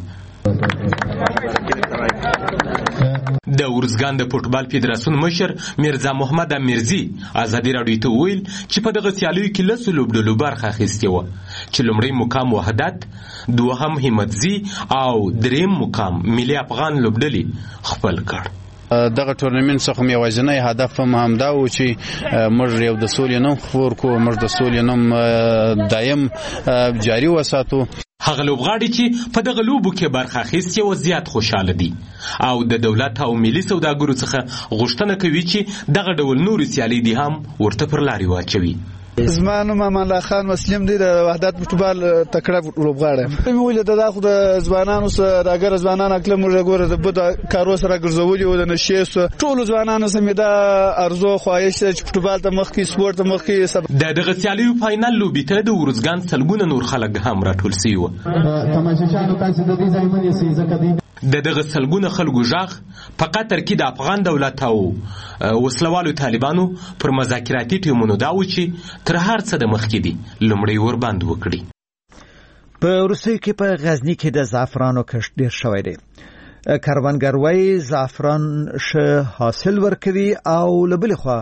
S4: د ورزګان د فوتبال فدراسیون مشر میرزا محمد امیرزی ازادي رادیو ته ویل چې په دغه سیالیو کې لس لوبډلو برخه اخیستې وه چې لومړی مقام وحدت، دوهم همتزي او دریم مقام ملي افغان لوبډلې خپل کړ.
S5: دغه ټورنمنت څخه مې یوازینی هدف هم همدا و چې موږ یو د سولې نوم خپور کړو، موږ د سولې نوم دایم جاري وساتو.
S4: هغه لوبغاړي چې په دغه لوبو کې برخه اخیستې و زیات خوشاله دي او د دولت او ملي سوداګرو څخه غوښتنه کوي چې دغه ډول نور سیالي دي هم ورته پر لارې واچوي.
S9: زما نوم امان الله خان مسلم دی، د وحدت فوتبال تکړه لوبغاړی یم. ویل د خو د ځوانانو سره راګر ځوانان اکله موږ ګوره د بده کارو سره ګرځولي او د نشې سره ټول ځوانانو سره د ارزو خواهش چې فوتبال ته مخ کې سپورت ته مخ کې.
S4: د دغه سیالیو فاینل لوبي ته د ورزګان سلګونه نور خلک هم راټول شوي وو.
S9: تماشچیانو تاسو د دې ځای باندې سي ځکه
S4: د دغه سلګونه خلکو ژغ په قطر کې د افغان دولت او وسلوالو طالبانو پر مذاکراتي ټیمونو دا و چې تر هر څه د مخکې دي لومړی ورباند وکړي.
S2: په روسیې کې په غزنی کې د زعفرانو کښت ډیر شوی دی. کاروانګروي زعفران ښه حاصل ورکوي او له بلې خوا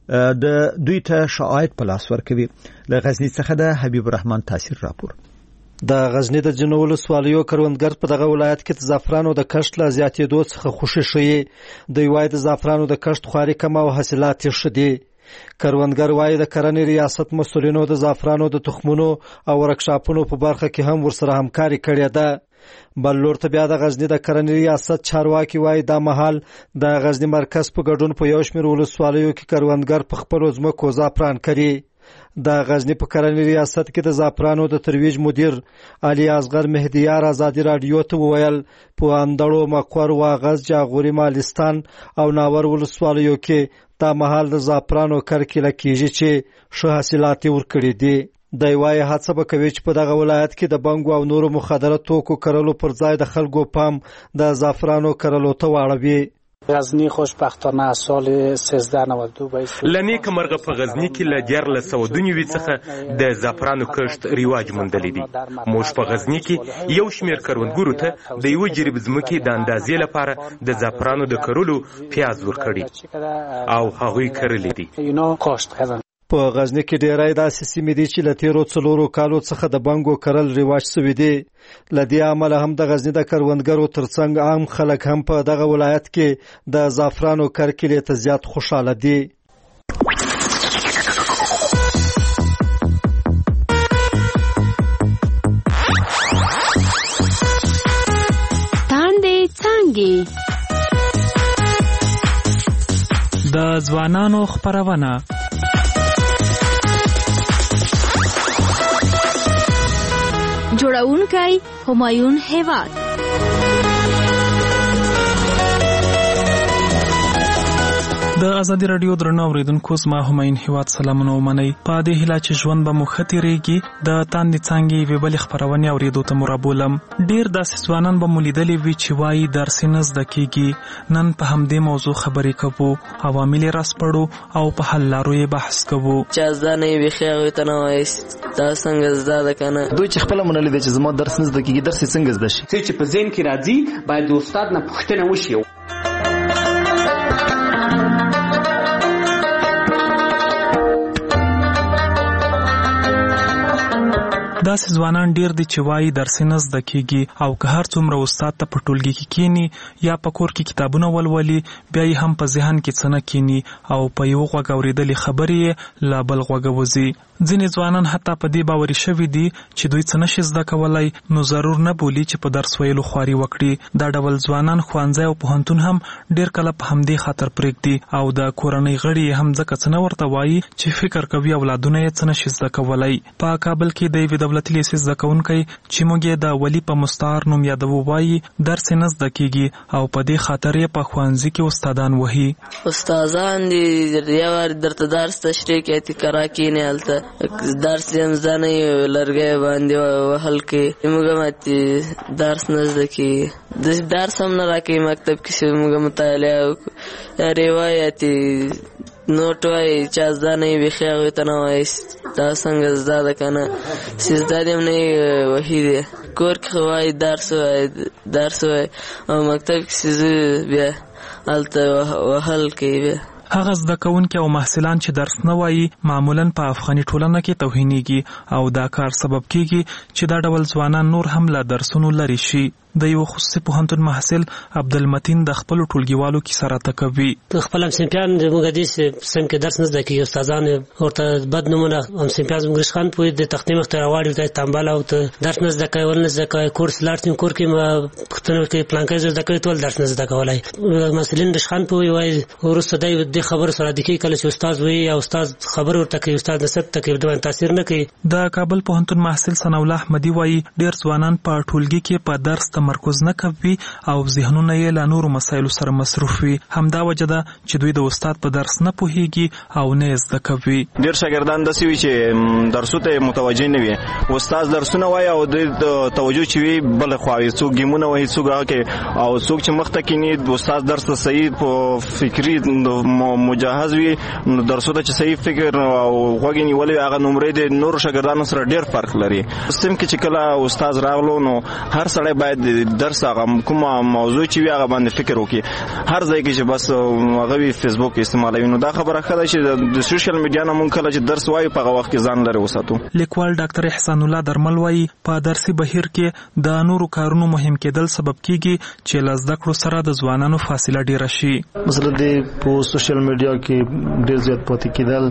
S2: د دوی ته شعاید په لاس ورکوي. له غزنی څخه د حبیب الرحمن تاثیر راپور.
S10: د غزنی د جنوب ولسوالیو کروندګر په دغه ولایت کې د زعفرانو د کښت لا زیاتېدو څخه خوشي شوي. دوی وایي د زعفرانو د کښت خواري کم او حاصلات یې ښه دي. کروندګر وایي د کرنې ریاست مسؤلینو د زعفرانو د تخمونو او ورکشاپونو په برخه کې هم ورسره همکاري کړې ده. بل لور ته بیا د غزنی د کرنې ریاست چارواکي وایي دا مهال د غزنی مرکز په ګډون په یو شمېر ولسوالیو کې کروندګر په خپلو ځمکو زعفران کري. د غزنی په کرنې ریاست کې د زعفرانو د ترویج مدیر علي اصغر مهدیار ازادي رادیو ته وویل په اندړو مقر واغز جاغوري مالستان او ناور ولسوالیو کې دا مهال د زعفرانو کرکیله کیږي چې ښه حاصلات ورکړي دي. دی وایي هڅه به کوي چې په دغه ولایت کې د بنګو او نورو مخدره توکو کرلو پر ځای د خلکو پام د زعفرانو کرلو ته واړوي.
S12: غزنی خوشبختانه سال سیزده نود و دو
S4: لنی کمرغه په غزنی کې ل دیارلس سوه دوه نوي څخه د زعفرانو کښت ریواج موندلی دی. موږ په غزنی کې یو شمېر کروندګرو ته د یوه جریب ځمکې د اندازې لپاره د زعفرانو د کرلو پیاز ورکړي او هغوی کرلي دي.
S10: په غزنی کې ډیری داسې سیمې دي چې له تیرو څلورو کالو څخه د بنګو کرل رواج شوي دي. له دې امله هم د غزنی د کروندګرو ترڅنګ عام خلک هم په دغه ولایت کې د زعفرانو کرکیلې ته زیات خوشاله دي.
S8: تاندې څانګې
S13: د ځوانانو خپرونه
S8: جوړونکی همایون هیواد.
S13: د ازادي رادیو درنو اوریدونکو زما همایون هیواد سلامونه ومنئ. په دې هیله چې ژوند به مو ښه تېرېږي د تاندې څانګې یوې بلې خپرونې اورېدو ته مو رابولم. ډېر داسې ځوانان به مو لیدلي وي چې وایي درس یې نه زده کېږي. نن په همدې موضوع خبرې کوو، عوامل یې راسپړو او په حل لارو یې بحث کوو.
S14: چا زده نه وي بیخي هغوی ته نه وایست دا څنګه زده ده که نه.
S15: دوی چې خپله منلې ده چې زما درس نه زده کېږي، درس یې څنګه زده شي؟
S26: څه چې په ذهن کې راځي باید د استاد نه پوښتنه وشي.
S13: داسې ځوانان ډیر دي چې وایي درس نه زده کېږي او که هر څومره استاد ته په ټولګي کې کینی یا په کور کې کتابونه ولولي بیا یې هم په ذهن کې څه نه کینی او په یو غوږ اورېدلې خبرې یې له بل غوږه وځي. ځینې ځوانان حتی په دې باوري شوي دي چې دوی څه نشي زده کولی نو ضرور نه بولي چې په درس ویلو خواري وکړي. دا ډول ځوانان ښوونځی او پوهنتون هم ډیر کله په همدې خاطر پرېږدي او د کورنۍ غړي یې هم ځکه څه نه ورته وایي چې فکر کوي اولادونه یې څه نشي زده کولی. په کابل کې د یوې دولتي لیسې زده کوونکی چې موږ یې د ولي په مستعار نوم یادوو وایي درس یې نه زده کېږي او په دې خاطر یې په ښوونځي کې استادان وهي.
S14: استادان دي یو وار درته درس تشریح کوي چې کرا کښېنې هلته درس یې هم زده نه وي لرګی باندې وهل کوي. موږ هم درس نه زده کېږي، درس هم نه راکوي مکتب کې چې موږ مطالعه وکړو. روایت نوټ وایي چا زده نه وي بیخي هغوی ته نه وایست دا څنګه زده ده که نه. چې زده دې هم نه وي وهي دی. کور کې خو وایي درس وایي درس وایي او مکتب کې چې زه بیا هلته وهل کوي. بیا
S13: هغه زده کوونکي او محصلان چې درس نه وایي معمولا په افغاني ټولنه کې توهینېږي او دا کار سبب کېږي چې دا ډول ځوانان نور هم له درسونو لرې شي. د یو خصوصي پوهنتون محصل عبدالمتین د خپلو ټولګیوالو کیسه راته کوي.
S27: خپل همصنفیان زموږ دې سم کې درس نه زده کېږي، استادان ورته بد نومونه همصنفیان زموږ رشخان پوهې د تختې مخ ته راواړي ورته تنبل او ته درس نه زده کوي ول نه زده کوي. کورس لاړ شم کور کې پوښتنه وکړي پلانکی زه زده کوي ټول درس نه زده کولی. مسؤلین رشخان پوهې وایي وروسته دی دې خبرو سره عادي کېږي کله چې استاد وایي او استاد خبرې ورته کوي استاد نصیحت ته کوي باندې تاثیر نه کوي.
S13: د کابل پوهنتون محصل ثناءالله احمدي وایي ډېر ځوانان په ټولګي کې په درس تمرکز نه کوي او ذهنونه یې له نورو مسایلو سره مصروف وي. همدا وجه ده چې دوی د استاد په درس نه پوهیږي او نه یې زده کوي.
S28: ډېر شاګردان داسې وي چې درسو ته متوجه نه وي، استاد درسونه وایي او د توجه چې وي بله خوا وي، څوک ګیمونه وایي څوک هغه کوي او څوک چې مخ ته کښېني استاد درس ته صحیح په فکري مجهز وي نو درسو ته چې صحیح فکر او غوږی نیولې هغه نمرې د نور شاګردانو سره ډیر فرق لري. سم کې چې کله استاد راغلو نو هر سړی باید درس هغه کومه موضوع چې وي هغه باندې فکر وکړي. هر ځای کې چې بس هغه وی فیسبوک استعمالوي نو دا خبره ښه ده چې د سوشل میډیا نه مونږ کله چې درس وایو په هغه وخت کې ځان لري وساتو.
S13: لیکوال ډاکټر احسان الله درمل وایي په درسي بهیر کې د نورو کارونو مهم کېدل سبب کیږي چې له زده کړو سره د ځوانانو فاصله ډیره شي.
S15: مثلا د په سوشل میډیا کې ډیر زیات پاتې کېدل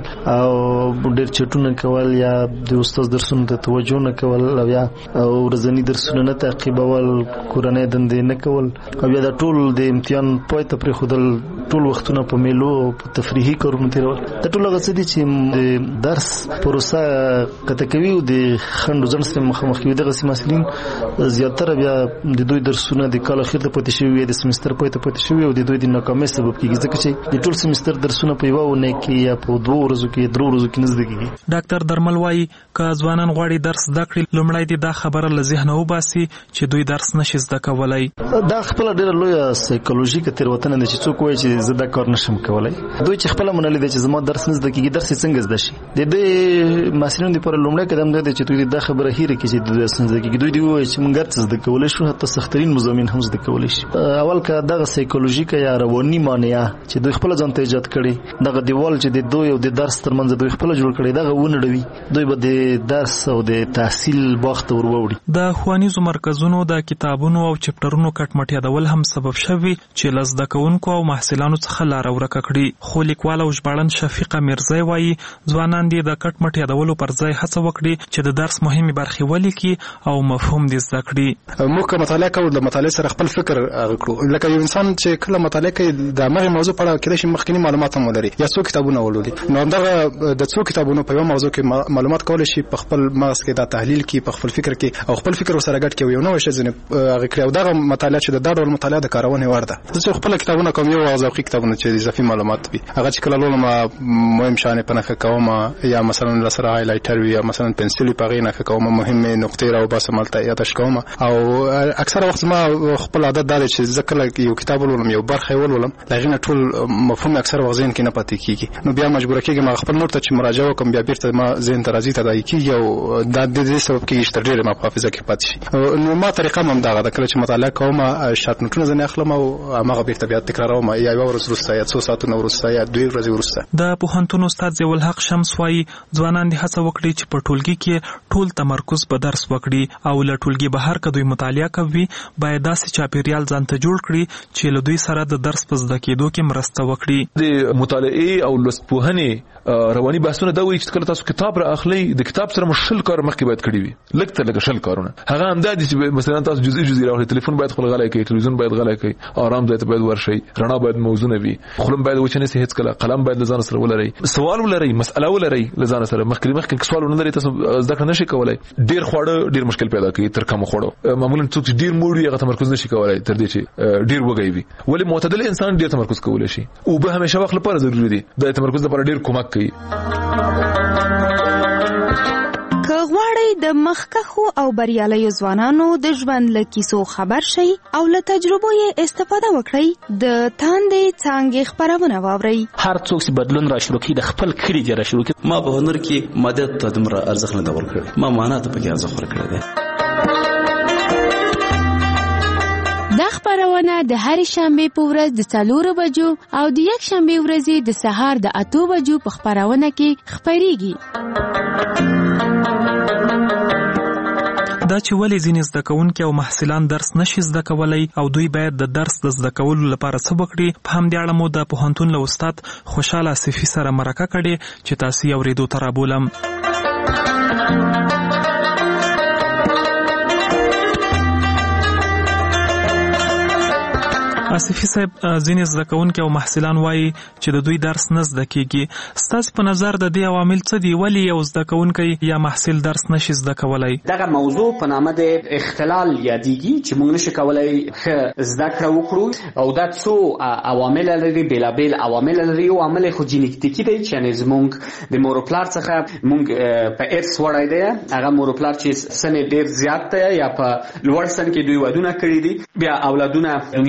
S15: او ډیر چټونه کول یا د استاد درسونو ته توجه نه کول او یا ورځنی درسونه نه تعقیبول کورنۍ دندې نه کول او یا د ټول د امتحان پای ته پرې خودل ټول وختونه په میلو او په تفریحي کارونو تیرول. د ټول هغه څه دي چې د درس پروسه کته کوي او د خندو ځن سره مخامخ کیږي. دغه مسلین زیاتره بیا د دوی درسونه د کال اخر ته پاتې شوی د سمستر پای ته پاتې شوی او د دوی د ناکامۍ سبب کیږي ځکه چې د ټول سمستر درسونه په یو ونه کې یا په دوه ورځو کې درو ورځو کې نه زده کیږي.
S13: ډاکټر درمل وایي که ځوانان غواړي درس زده کړي لومړی د دا خبره له ذهنه وباسي چې دوی درس نشي زده کولای.
S15: دا خپل ډیره لویه سایکولوژیکه تیروتنه ده چې څوک وایي چې زه دا کار نشم کولای. دوی چې خپل منلي دي چې زما درس نه زده کیږي درس څنګه زده شي. د دې مسلین لپاره لومړی قدم دی چې دوی دا خبره هېره کړي چې د درس نه زده کیږي. دوی دی وایي چې موږ درس زده کولای شو حتی سخترین مضامین هم زده کولای شي. اول که دغه سایکولوژیکه یا رواني مانع چې دوی خپل ځان ته ایجاد کړي دغه دیوال چې د دوی او د درس ترمنځ دوی خپل جوړ کړي دغه ونړوي دوی به د درس او د تحصیل باغ ته وروړي.
S13: د ښوونیزو مرکزونو د کتابونو او چپټرونو کټمټ یادول هم سبب شوی چې له زده کوونکو او محصلانو څخه لاره ورکه کړي. خو لیکوال او ژباړن شفیقه میرزی وایي ځوانان دې د کټمټ یادولو پر ځای هڅه وکړي چې د درس مهمې برخې ولیکي او مفهوم دې زده کړي.
S3: موږ که مطالعه کوو د مطالعې سره خپل فکر وکړو لکه یو انسان چې کله مطالعه کوي د هغې موضوع په اړه کېدای شي مخکیني معلومات هم ولري یا څو کتابونه ولولي. نو همدغه د څو کتابونو په یوه موضوع کې معلومات کولی شي په خپل مغز کې دا تحلیل کړي په خپل فکر کې او خپل فکر ورسره ګډ کړي یو نوی شی ځینې هغې کړي او دغه مطالعه چې د دا ډول مطالعه د کارونې وړ ده. زه چې خپله کتابونه کوم یو ذوقي کتابونه چې اضافي معلومات وي هغه چې کله لولم مهم شیان یې په نښه کوم یا مثلا لسره هایلایټر وي یا مثلا پنسل وي په هغې نښه کوم مهمې نقطې راوباسم هلته یادداشت کوم او اکثره وخت زما خپل عادت دا دی چې زه کله یو کتاب ولولم یو برخه یې ولولم له هغې نه ټول مفهوم اکثره وخت ذهن کې نه پاتې کېږي نو بیا مجبوره کېږم هغه خپل نور ته چې مراجعه وکړم بیا بېرته ما ذهن ته راځي تداعي کېږي او دا د دې سبب کېږي چې تر ډېره ما په حافظه کې پاتې شي. نو ما طریقه هم همدغه ده کله چې مطالعه کوم شارټ نوټونه ځینې اخلم او هماغه بېرته بیا تکراروم یا یوه ورځ وروسته یا څو ساعتونه وروسته یا دوې ورځې وروسته.
S13: د پوهنتون استاد ضیاءالحق شمس وایي ځوانان دې هڅه وکړي چې په ټولګي کې ټول تمرکز په درس وکړي او له ټولګي بهر که دوی مطالعه کوي باید داسې چاپیریال ځان ته جوړ کړي چې له دوی سره د درس په زده کېدو کې مرسته وکړي.
S6: د مطالعې او لوستپوهنې رواني بحثونه دا وایي چې کله تاسو کتاب را اخلئ د کتاب سره مو شل کار مخکې باید کړي وي لږ تر لږه شل کارونه. هغه همدا دي چې مثلا تاسو جزئي جزئي راوړئ تلیفون باید خپل غلی کړئ تلویزیون باید غلی کړئ آرام ځای ته باید ورشئ رڼا باید موزونه وي خوله باید وچه نه سي هېڅکله قلم باید له ځان سره ولرئ سوال ولرئ مسأله ولرئ له ځان سره مخکې مخکې سوال ونه لرئ تاسو زده کړه نشئ کولی. ډېر خواړه ډېر مشکل پیدا کوي تر کمو خوړو معمولا څوک چې ډېر موړ وي هغه تمرکز نشي کولی تر دې چې ډېر وږی وي ولې معتدل انسان ډېر تمرکز کولی شي. اوبه همیشه وخت لپاره ضروري دي د تمرکز لپاره ډېر کومک کوي.
S11: که غواړئ د مخکښو او بریالیو ځوانانو د ژوند له کیسو خبر شئ او له تجربو یې استفاده وکړئ د تاندې څانګې خپرونه واورئ.
S16: هر څوک چې بدلون را شروع کړي د خپل کلي دې را شروع کړي. ما په هنر کې مدد ته دومره ارزښت نه دی ورکړی ما معنا ته پکې ارزښت ورکړی دی.
S11: دا خپرونه د هرې شنبې په ورځ د څلورو بجو او د یک شنبې ورځې د سهار د اتو بجو په خپرونه کې خپریږي.
S13: دا چې ولې ځینې زده کوونکي او محصلان درس نشي زده کولی او دوی باید د درس د زده کولو لپاره څه وکړي په همدې اړه مو د پوهنتون له استاد خوشحال آصفي سره مرکه کړې چې تاسو یې اورېدو ته رابولم. آصفي صاحب ځینې زده کوونکي او محصلان وایي چې د دوی درس نه زده کېږي. ستاسو په نظر د دې عوامل څه دي ولې یو زده کوونکی یا محصل درس نشي زده کولی؟
S26: دغه موضوع په نامه د اختلال یادېږي چې موږ نشو کولی ښه زده کړه وکړو او دا څو عوامل لري بېلابېل عوامل لري. یو عامل خو جینیټیکي دی چې یعنې زموږ د مور و پلار څخه موږ په ارث وړی دی هغه مور و پلار چې سن یې ډېر زیات دی یا په لوړ سن کې دوی ودونه کړي دي بیا اولادونه دنیا ته راغلي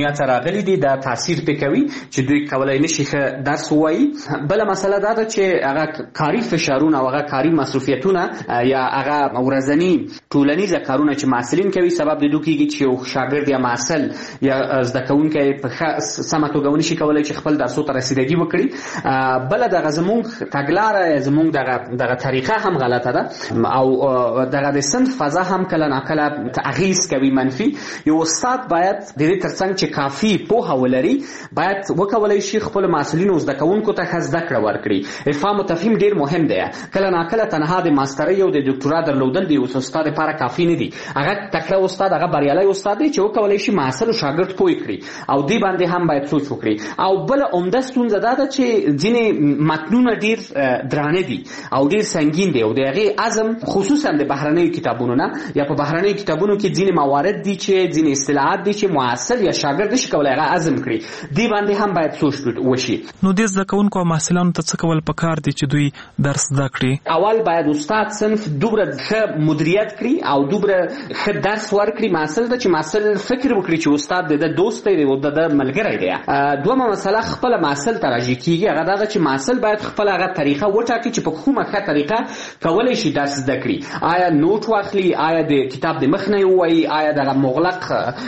S26: راغلي دي دا تاثیر پې کوي چې دوی کولای نشي ښه درس ووایي. بله مسله دا ده چې هغه کاري فشارونه او هغه کاري مصروفیتونه یا هغه ورځني ټولنیزه کارونه چې محصلین کوي سبب د دوی کېږي چې یو شاګرد یا محصل یا زده کوونکی په ښه سمه توګه ونشي کولی چې خپل درسو ته رسیدګي وکړي. بله دغه زموږ تګلاره زموږ دغه دغه طریقه هم غلطه ده او دغه د صنف فضا هم کله ناکله اغیز کوي منفي. یو استاد باید د دې ترڅنګ چې کافي پوهه ولري باید وکولی شي خپل محصلینو زده کوونکو ته ښه زده کړه ورکړي. افهام او تفهیم ډېر مهم دی. کله ناکله تنها د ماسترۍ او د ډاکټرا درلودل د یو استاد لپاره کافي نه دي. هغه تکړه استاد هغه بریالی استاد دی چې وکولی شي محصل او شاګرد پوه کړي او دې باندې هم باید سوچ وکړي. او بله عمده ستونزه دا ده چې ځینې متنونه ډېر درانه دي او ډېر سنګین دي او د هغې عزم خصوصا د بهرنیو کتابونو نه یا په بهرنیو کتابونو کې ځینې موارد دي چې ځینې اصطلاحات دي چې محصل یا شاګرد نشي کولی هغه عزم کړي. دې باندې هم باید سوچ وشي.
S13: نو دې زده کوونکو او محصلانو ته څه کول پکار دي چې دوی درس زده کړي؟
S26: اول باید استاد صنف دومره ښه مدیریت کړي او دومره ښه درس ورکړي محصل ته چې محصل فکر وکړي چې استاد د ده دوست دی او د ده ملګری دی. دومه مسله خپله محصل ته راجع کېږي هغه دا ده چې محصل باید خپله هغه طریقه وټاکي چې په کومه ښه طریقه کولی شي درس زده کړي. آیا نوټ واخلي، آیا د کتاب د مخ نه یې ووایي، آیا دغه مغلق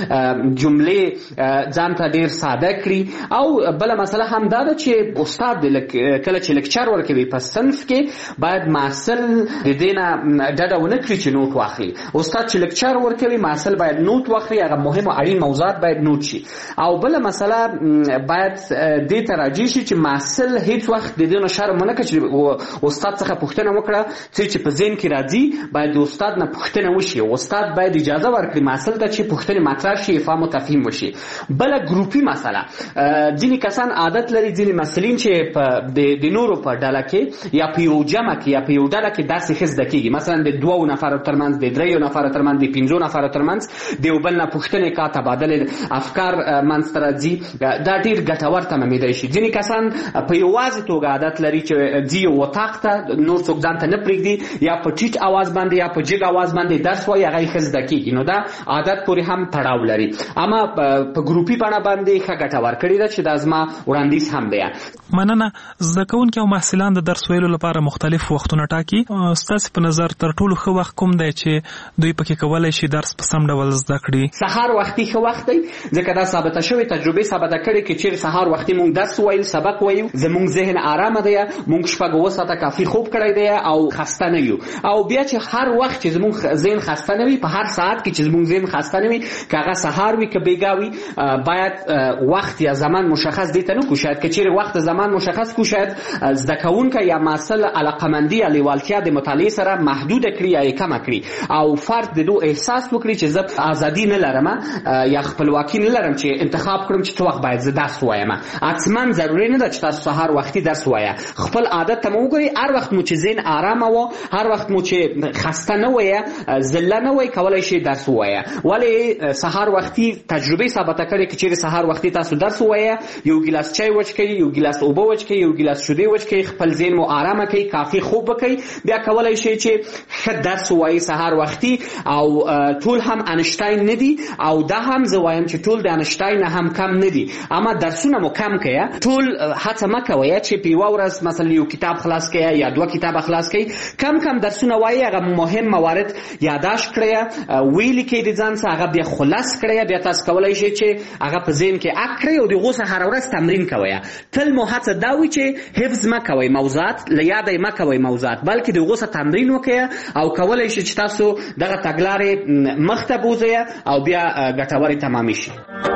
S26: جملې ځان ته ډېر ساده کړي. او بله مسله هم دا ده چې استاد کله چې لکچر ورکوي په صنف کې باید محصل د دې نه ډډه ونه کړي چې نوټ واخلي. استاد چې لکچر ورکوي محصل باید نوټ واخلي، هغه مهم او اړین موضوعات باید نوټ شي. او بله مسله باید دې ته راجع شي چې محصل هیڅ وخت د دې نه شرم ونه کړي چې استاد څخه پوښتنه وکړه څه چې په ذهن کې راځي باید د استاد نه پوښتنه وشي. استاد باید اجازه ورکړي محصل ته چې پوښتنې مطرح شي، فهم او تفهیم وشي. بله ګروپي مسله، ځینې کسان عادت لري ځینې محصلین چې په د نورو په ډله کې یا په یو جمع کې یا په یو ډله کې داسې ښه زده کېږي، مثلا د دوو نفرو ترمنځ، د دریو نفرو ترمنځ، د پنځو نفرو ترمنځ د یو بل نه پوښتنې کا تبادله افکار منځته راځي. دا ډېر ګټور تمامېدی شي. ځینې کسان په یوازې توګه عادت لري چې ځي یو اتاق ته نور څوک ځان ته نه پرېږدي یا په ټیټ اواز باندې یا په جګ اواز باندې درس وایي هغه یې ښه زده کېږي. نو دا عادت پورې هم تړاو لري. اما په ګروپي بڼه باندې ښه ګټه ورکړې ده چې دا زما وړاندیز هم دی.
S13: مننه. زده کوونکي او محصلان د درس ویلو لپاره مختلف وختونه ټاکي. ستاسې په نظر تر ټولو ښه وخت کوم دی چې دوی پکې کولی شي درس په سم ډول زده کړي؟
S26: سهار وختي ښه وخت دی ځکه دا ثابته شوې تجربې ثابته کړې چې چیرې سهار وختي مونږ درس وویل، سبق وایو، زمونږ ذهن آرامه دی، مونږ شپږ اوه ساعته کافي خوب کړی دی او خسته نه یو. او بیا چې هر وخت چې زمونږ ذهن خسته نه وي، په هر ساعت کې چې زمونږ ذهن خسته نه وي، که هغه سهار وي که بیګا وي، باید وخت یا زمان مشخص دی ته نه کو. شاید که چیرې وخت زمان مشخص کو شاید زده کوونکی یا محصل علاقمندي یا لیوالتیا د مطالعې سره محدوده کړي یا یې کمه کړي او فرد د دو احساس وکړي چې زه ازادي نه لرم یا خپلواکي نه لرم چې انتخاب کړم چې څه وخت باید زه درس ووایم. حتما ضروري نه ده چې تاسو سهار وختي درس ووایه. خپل عادت ته مو وګورئ. هر وخت مو چې ذهن آرامه و، هر وخت مو چې خسته نه وایه، ذله نه وایي، کولی شئ درس ووایه. ولې سهار وختي تجربې ثابته کړې که چیرې سهار وختي تاسو درس ووایه، یو ګیلاس چای وچ کړئ، یو ګیلاس اوبه وچ کړئ، یو ګیلاس شیدې وچ کړئ، خپل ذهن مو آرامه کړئ، کافي خوب وکړئ، بیا کولی شئ چې ښه درس ووایي سهار وختي. او ټول هم انشتاین نه دي او دا هم زه وایم چې ټول د انشتاین نه هم کم نه دي. اما درسونه مو کم کړئ. ټول هڅه مه کوئ چې په یوه ورځ مثلا یو کتاب خلاص کړئ یا دوه کتابه خلاص کړئ. کم کم درسونه وایي، هغه مهم موارد یادداشت کړئ، ویلي کړئ د ځان څخه، هغه بیا خلاص کړئ. بیا تاسو کولی شئ چې هغه په ذهن کې اک کړئ او د هغو څخه هره ورځ تمرین کوئ. تل مو هڅه دا وي چې حفظ مه کوئ موضوعات، له یاده یې مه کوئ موضوعات، بلکې د هغو څخه تمرین وکړئ او کولی شئ چې تاسو دغه تګلارې مخته بوځئ او بیا ګټورې تمامې شي.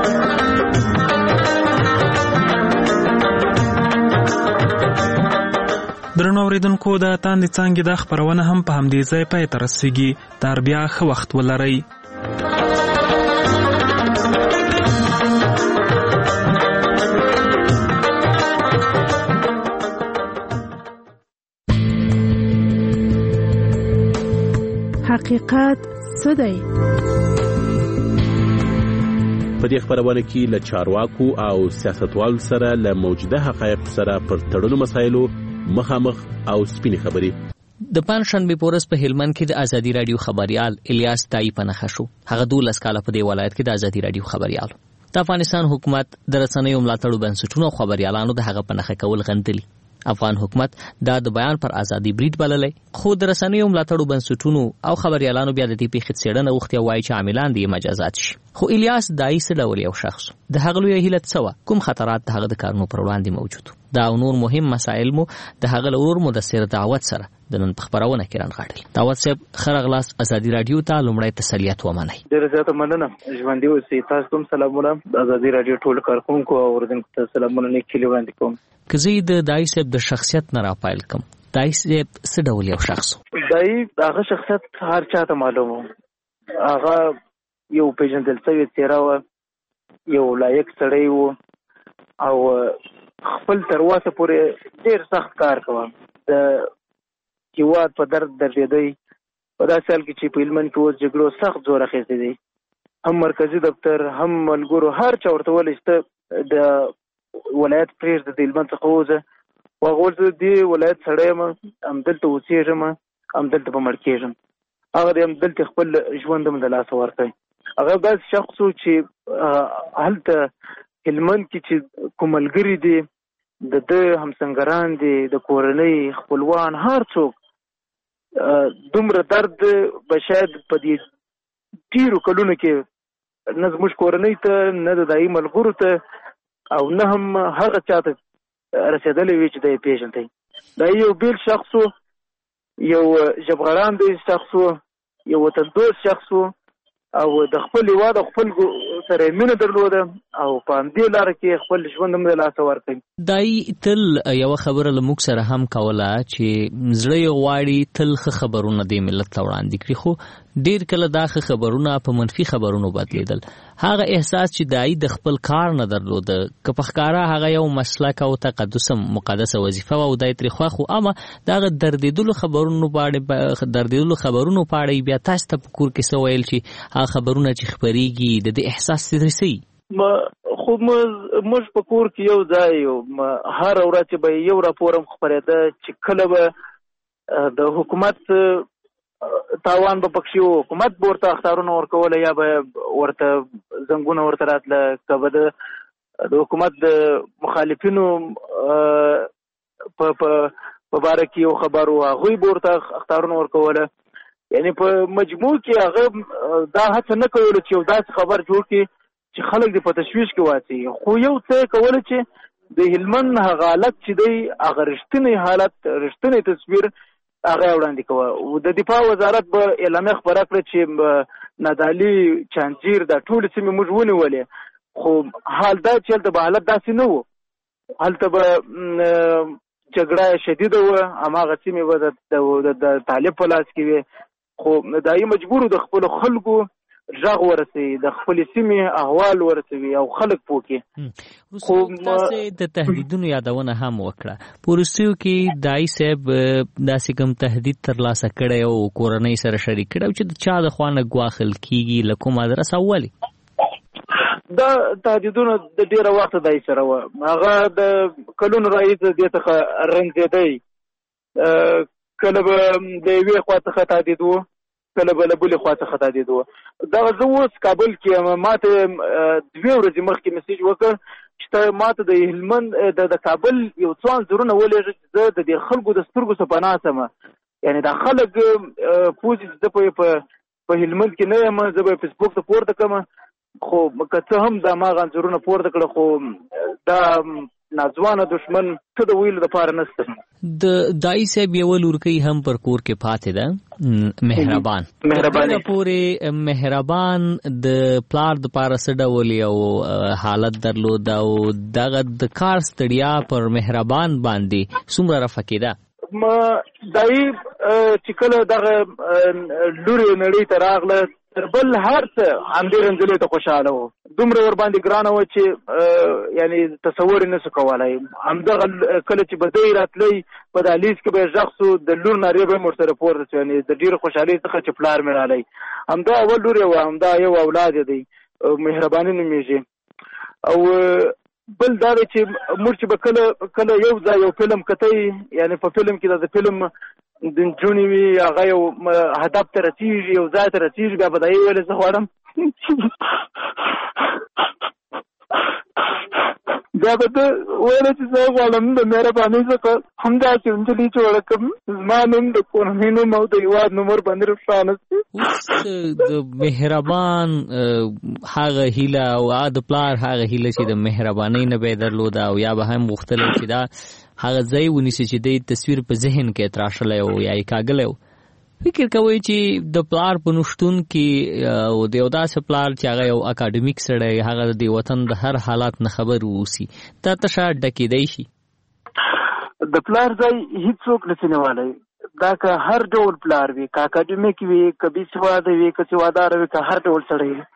S13: درنو اوریدونکو، د تاندې څانګې دا خپرونه هم په همدې ځای پای ته رسیږي. تر بیا ښه وخت ولرئ.
S1: حقیقت څه دی؟
S7: په دې خبرونه کې له چارواکو او سیاستوالو سره له موجوده حقایقو سره پر تړلو مسایلو مخامخ او سپینې خبرې.
S17: د پنځشنبې په ورځ په هلمند کې د ازادي راډیو خبريال الیاس تایي په نښه شو. هغه دولس کاله په دې ولایت کې د ازادي راډیو خبريال. د افغانستان حکومت د رسنیو ملاتړو بنسټونو خبريالانو د هغه په نخښه کول غندلي. افغان حکومت دا د بیان پر ازادي بریټ بللی، خو د رسنیو ملاتړو بنسټونو او خبريالانو بیا د دې پیښې څېړنه وغوښتې وایي چې عاملان دې مجازات شي. خو الیاس دایي څه ډول یو شخص د هغه لویه هیله څه وه؟ کوم خطرات د هغه د کارونو پر وړاندې موجود دا او نور مهم مسایل مو د هغه له ورور مدثر دعوت سره د نن په خپرونه کې رانغاړل. دعوت صاحب ښه راغلاست ازادي راډیو ته. لومړی تسلیت ومنئ.
S18: ډېره زیاته مننه. ژوندي اوسئ. تاسو ته هم سلامونه. ازادي راډیو ټول کارکوونکو او اورېدونکو ته سلامونه نیک هیلې وړاندې کوم.
S17: که زه د دایي صاحب د شخصیت نه راپیل کړم، دایي صاحب څه ډول یو شخص و؟
S18: دایي هغه شخصیت هر چا ته معلوم و. هغه یو پیژندل شوې څېره وه، یو لایق سړی و او خپل تر اوسه پورې ډېر سخت کار کوه. د هېواد په درد دردېدی په داسې حال کې چې په هلمند کې اوس جګړو سخت زور اخیستی دی. هم مرکزي دفتر هم ملګرو هر چا ورته ویلی چې د ولایت پرېږده، د هلمند څخه ووځه. خو هغه ویل زه د دې ولایت سړی یم، همدلته اوسېږم، همدلته به مړ کېږم. هغه د همدلته خپل ژوند هم د لاسه ورکړی. هغه داسې شخص و چې هلته هلمند کې چې کوم ملګري دي، د ده همسنګران دي، د کورنۍ خپلوان، هر څوک دومره درد به شاید په دې ډېرو کلونو کې نه زموږ کورنۍ ته، نه د دایي ملګرو ته او نه هم هغه چاته رسېدلی وي چې دی پېژندی. دا یو بیل شخص و، یو ژبغړان دی شخص و، یو وطندوست شخص و او د خپل هېواد او خپل سره یې مینه درلوده او په همدې لاره کې خپل ژوند هم د لاسه ورکوي.
S17: دایي تل یوه خبره له موږ سره هم کوله چې زړه یې غواړي تل ښه خبرونه دې ملت ته وړاندې کړي، خو ډېر کله دا ښه خبرونه په منفي خبرونو بدلېدل. هغه احساس چې دایي د خپل کار نه درلوده، که په ښکاره هغه یو مسلک او تقدس مقدسه وظیفه وه او دا یې ترې خوښ و، اما د هغه دردېدلو خبرونو په اړه دردېدلو خبرونو په اړه بیا تاسو ته په کور کې څه ویل چې هغه خبرونه چې خپرېږي د دې احساس ترې څه وي؟
S18: خو موږ په کور کې یو ځای یو، هره ورځ چې به یو راپور هم خپرېده چې کله به د حکومت تاوان به پکښې و، حکومت به ورته اخطارونه ورکوله یا به ورته زنګونه ورته راتله، که به د حکومت د مخالفینو په باره کې یو خبر و، هغوی به ورته اخطارونه ورکوله. یعنی په مجموع کې هغه دا هڅه نه کوله چې یو داسې خبر جوړ کړي چې خلک دې په تشویش کې واچي. خو یو څه یې کوله چې د هلمند هغه حالت چې دی، هغه رښتینی حالت، رښتینی تصویر هغه یې وړاندې کوه. د دفاع وزارت به اعلامیه خپره کړه چې نادعلي، چانجیر، دا ټولې سیمې موږ ونیولې، خو حال دا چې هلته به حالت داسې نه و. هلته به جګړه شدیده وه، هماغه سیمې به د طالب په لاس کې وې. خو دایي مجبور د خپلو خلکو غږ ورسوي، د خپلې سیمې احوال ورسوي او خلک پوه کړي.
S17: خو تاسې د تهدیدونو یادونه هم وکړه. په وروستیو کې دایي صاحب داسې کوم تهدید ترلاسه کړی او کورنۍ سره شریک کړی چې د چا د خوا نه ګواښل کېږي، له کوم ادرس او ولې؟
S18: دا تهدیدونه د ډېره وخته دایي سره وه. هغه د کلونو راهیسې دې څخه رنځېدی. کله به د یوې خوا څخه تهدید و، کله به له بلې خوا څخه تهدید و. دغه زه اوس کابل کې یم، ما ته دوې ورځې مخکې میسیج وکړ چې ته ما ته د هلمند د کابل یو څو انځورونه ولېږه چې زه د دې خلکو د سترګو څخه پناه شم. یعنې دا خلک پوه چې زه په هلمند کې نه یم، زه به یې فیسبوک ته پورته کړم. خو که څه هم دا هماغه انځورونه پورته کړه، خو دا ناځوانه دشمن څه د ویلو دپاره نشته.
S17: د دایي صاحب یوه لورکۍ هم پر کور کې پاتې ده، مهربان. مهربانه پورې مهربان د پلار دپاره څه ډول یو حالت درلود او دغه د کار ستړیا پر مهربان باندې څومره رفع کېده؟
S18: دایي چې کله دغه لورې نړۍ ته راغله، تر بل هر څه همدې رنځلې ته خوشحاله و. دومره ورباندې ګرانه وه چې یعنی تصور یې نسو کولی. همدغه کله چې به دی راتلی په دهلیز کې به یې غږ سو، د لور نارې به یې ورسره پورته سو، یعنې د ډېرې خوشحالۍ څخه چې پلار مې رالی. همدا اول لور یې وه، همدا یو اولاد یې دی، مهرباني نومېږي. او بل دا دی چې موږ چې به کله کله یو ځای یو فلم کتی، یعنې په فلم کې د فلم د نجونې وي، هغه یو هدف ته رسېږي، یو ځای ته رسېږي، بیا به دا یې ویلې زه غواړم بیا به ده ویله چې زه غواړم د مهربانۍ څخه همداسې نجلۍ جوړه کړم، زما نوم د کورنۍ نوم او د هېواد نوم ورباندې روښانه شي.
S17: اوس د مهربان هغه هیله او د پلار هغه هیله چې د مهربانۍ نه به یې درلوده او یا به هم غوښتلی چې دا هغه ځای ونیسي چې د تصویر په ذهن کې تراشلی و یا یې کاږلی و. فکر کوئ چې د پلار په نشتون کې او د یو داسې پلار چې هغه یو اکاډمیک سړی هغه د وطن د هر حالات نه خبر واوسي دا تشه ډکېدی شي؟
S18: د پلار ځای هیڅوک نشي نیولی. دا که هر ډول پلار وي، که اکاډمیک وي، که بې سواده وي، که سواداره وي، که هر ډول سړی وي،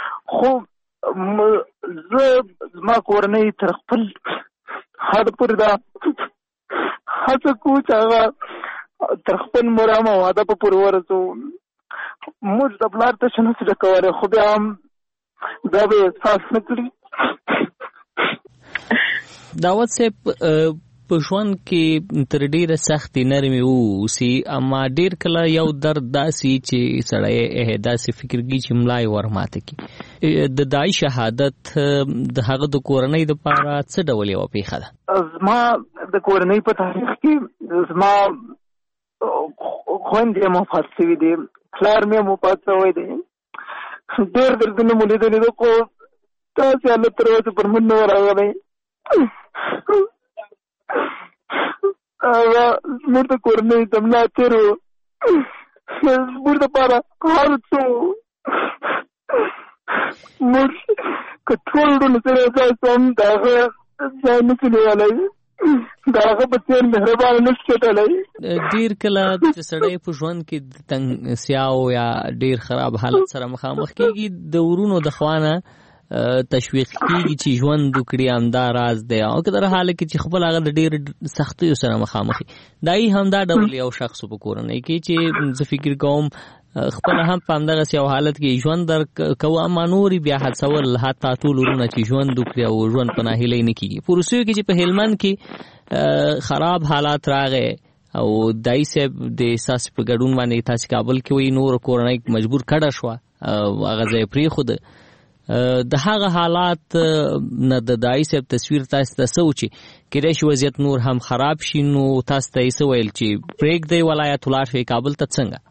S18: خو زه زما کورنۍ تر خپل حد پورې دا هڅه کوو چې هغه تر خپل مرام او واده په پورې ورسوو. موږ د پلار تشه نشو ډکولی، خو بیا هم دا به احساس نه کړي.
S17: داود صاحب په ژوند کې تر ډیره سختې نرمې واوسي، اما ډیر کله یو درد داسې چې سړی داسې فکر کوي چې ملا یې ورماته کړي. د دای شهادت د هغه د کورنۍ دپاره څه ډول یوه پېښه ده؟
S18: زما د کورنۍ په تاریخ کې زما خویندې هم وفات شوي دي، پلار مې هم وفات شوی دی. ډېر دردونه مو لیدلي دي، خو داسې حالت تر اوسه پر موږ نه ورغلی. هغه زموږ د کورنۍ د ملا تېر و، زموږ دپاره هر څه موږ که ټول ډول سره ځای سم د هغه ځای نشي نیولی، د هغه په څېر مهربانه نشي چټلی.
S17: ډېر کله چې سړی په ژوند کې د تنګسیاو یا ډېر خراب حالت سره مخامخ کېږي، د ورونو د خوا نه تشویق کېږي چې ژوند وکړي، همدا راز دی. او که در حاله کې چې خپل هغه د ډېر سختیو سره مخامخ وي، دا یې همدا ډول یو شخص په کورنۍ کې چې زه فکر کوم خپله هم په همدغسې یو حالت کې ژوند در کوو، اما نور بیا هڅول حتی ټول ورونه چې ژوند وکړي او ژوند په ناهیلۍ نه کېږي. په روسیو کې چې په هلمند کې خراب حالات راغی او دای صاحب د ستاسې په ګډون باندې تاسې کابل کې وایي نور کورنۍ مجبور کډه شوه، هغه ځای یې پرېښوده. د هغه حالات نه د دای صاحب تصویر تاسو ته څه و چې کېدای شي وضعیت نور هم خراب شي، نو تاسو ته یې څه ویل چې پرېږدئ ولایت ولاړ شئ کابل ته؟ څنګه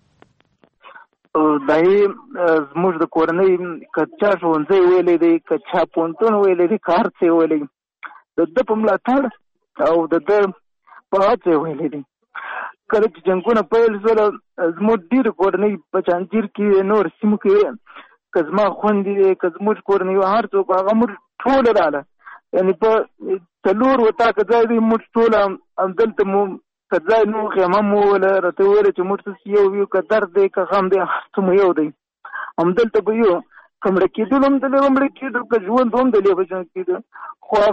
S18: دای زموږ د کورنۍ که چا ښوونځی ویلی دی، که چا پوهنتون ویلی دی، که هر څه یې ویلی، د ده په ملاتړ او د ده په هڅه یې ویلی دی. کله چې جنګونه پیل شول، زموږ ډېرې کورنۍ په چانجیر کې نور سیمو کې که زما خویندې دی، که زموږ کورنۍ هر څوک، هغه موږ ټوله راله، یعنې په څلور وطاقه ځای دی، موږ ټوله همدلته مو که ځای نو خیمه مو وویله، راته وویله چې موږ څه یو یو، که درد دی که غم دی هر څه مو یو دی، همدلته به یو. که مړه کېدلو هم دلې به مړه کېدو، که ژوند هم دلې به ژوند کېدو. خو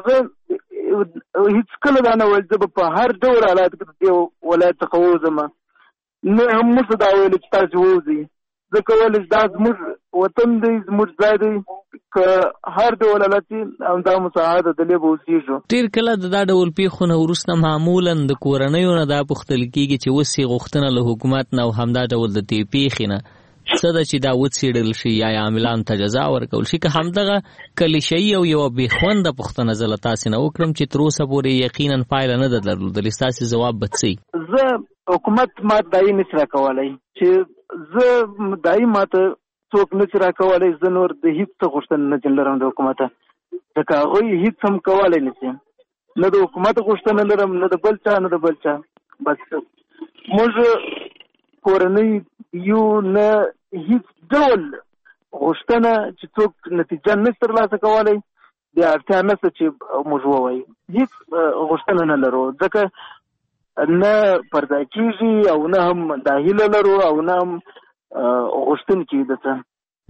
S18: هغه هېڅکله دا نه ویل زه به په هر ډول حالات کې د دې ولایت څخه ووځم، نه هم موږ ته دا ویلې چې تاسې ووځئ، ځکه ویلې چې دا زموږ وطن دی، زموږ ځای دی، که هر ډول حالت همدا مساعده دلې به اوسېږو.
S17: ډېر کله د دا ډول پېښو نه وروسته معمولا د کورنیو نه دا پوښتل کېږي چې اوس یې غوښتنه له حکومت نه او همدا ډول د دې پېښې نه څه ده چې دا وڅېړل شي یا عاملانو ته جزا ورکول شي، که همدغه کلیشه‌ایي او یوه بېخونده پوښتنه زه له تاسې نه وکړم چې تر اوسه پورې یقینا پایله نه ده درلودلې، ستاسې ځواب به څه؟
S18: زه حکومت ما دایي نشي راکولی، چې زه دایي ماته څوک نشي راکولی، زه نور د هېڅ څه غوښتنه نه لرم د حکومته، ځکه هغوی هېڅ هم کولی نشي، نه د حکومت غوښتنه لرم، نه د بل چا، نه د بل چا. بس موږ کورنۍ یو، نه هیڅ ډول غوښتنه چې څوک نتیجه نشي ترلاسه کولی، بیا اړتیا نشته چې موږ ووایو، هیڅ غوښتنه نه لرو، ځکه نه پرځای کېږي او نه هم دا هیله لرو او نه هم غوښتونکي د څه.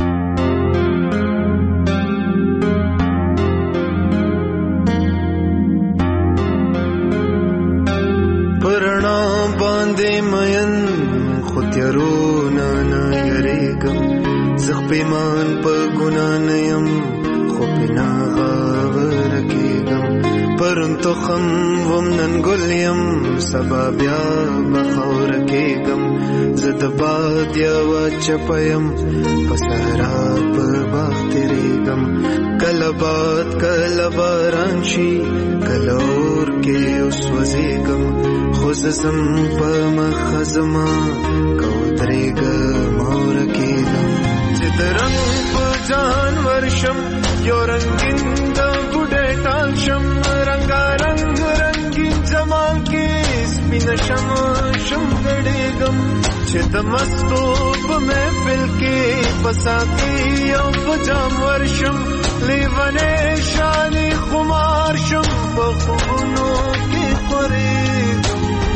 S5: پرنا باندې مین خو تیارونه نه یریږم، زه پیمان په ګناه نه یم خو پې نه غاوره کېږم، پرون تخم وم نن ګل یم سبا بیا به خاوره کېږم، زه د باد یوه چپه یم په صحرا په باغ تېرېږم، کله باد کله باران شي کلور کې اوس وزېږم خو زم په مخه زما کودرېږم او رکېږم چې د رنګ په جهان ورشم یو رنګین د بوډۍ ټال شم رنګارنګ رنګین جمال کې سپینه شم شم ګډېږم چې د مستو په محفل کې په ساقي او په جام ورشم لیونی شانې خمار شم په خوبونو کې خورېږم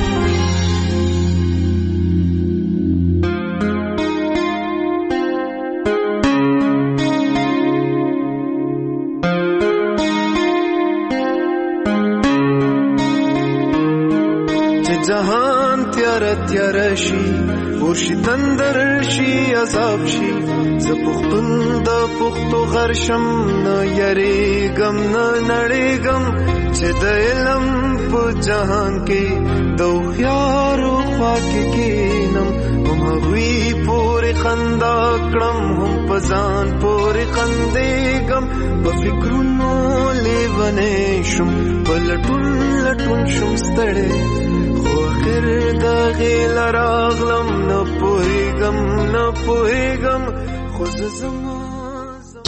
S5: جهان تیار تیار شي ورشي تندر شي عذاب شي زه پښتون د پښتو غرشم نه یریږم نه نړېږم چې د علم په جهان کې د هوښیارو خوا کې کښېنم هم هغوی پورې خندا کړم هم په ځان پورې خندېږم په فکرونو لیونی شم په لټون لټون شم ستړی خیر د غیل راغلم نه پوهېږم نه پوهېږم خو زه زما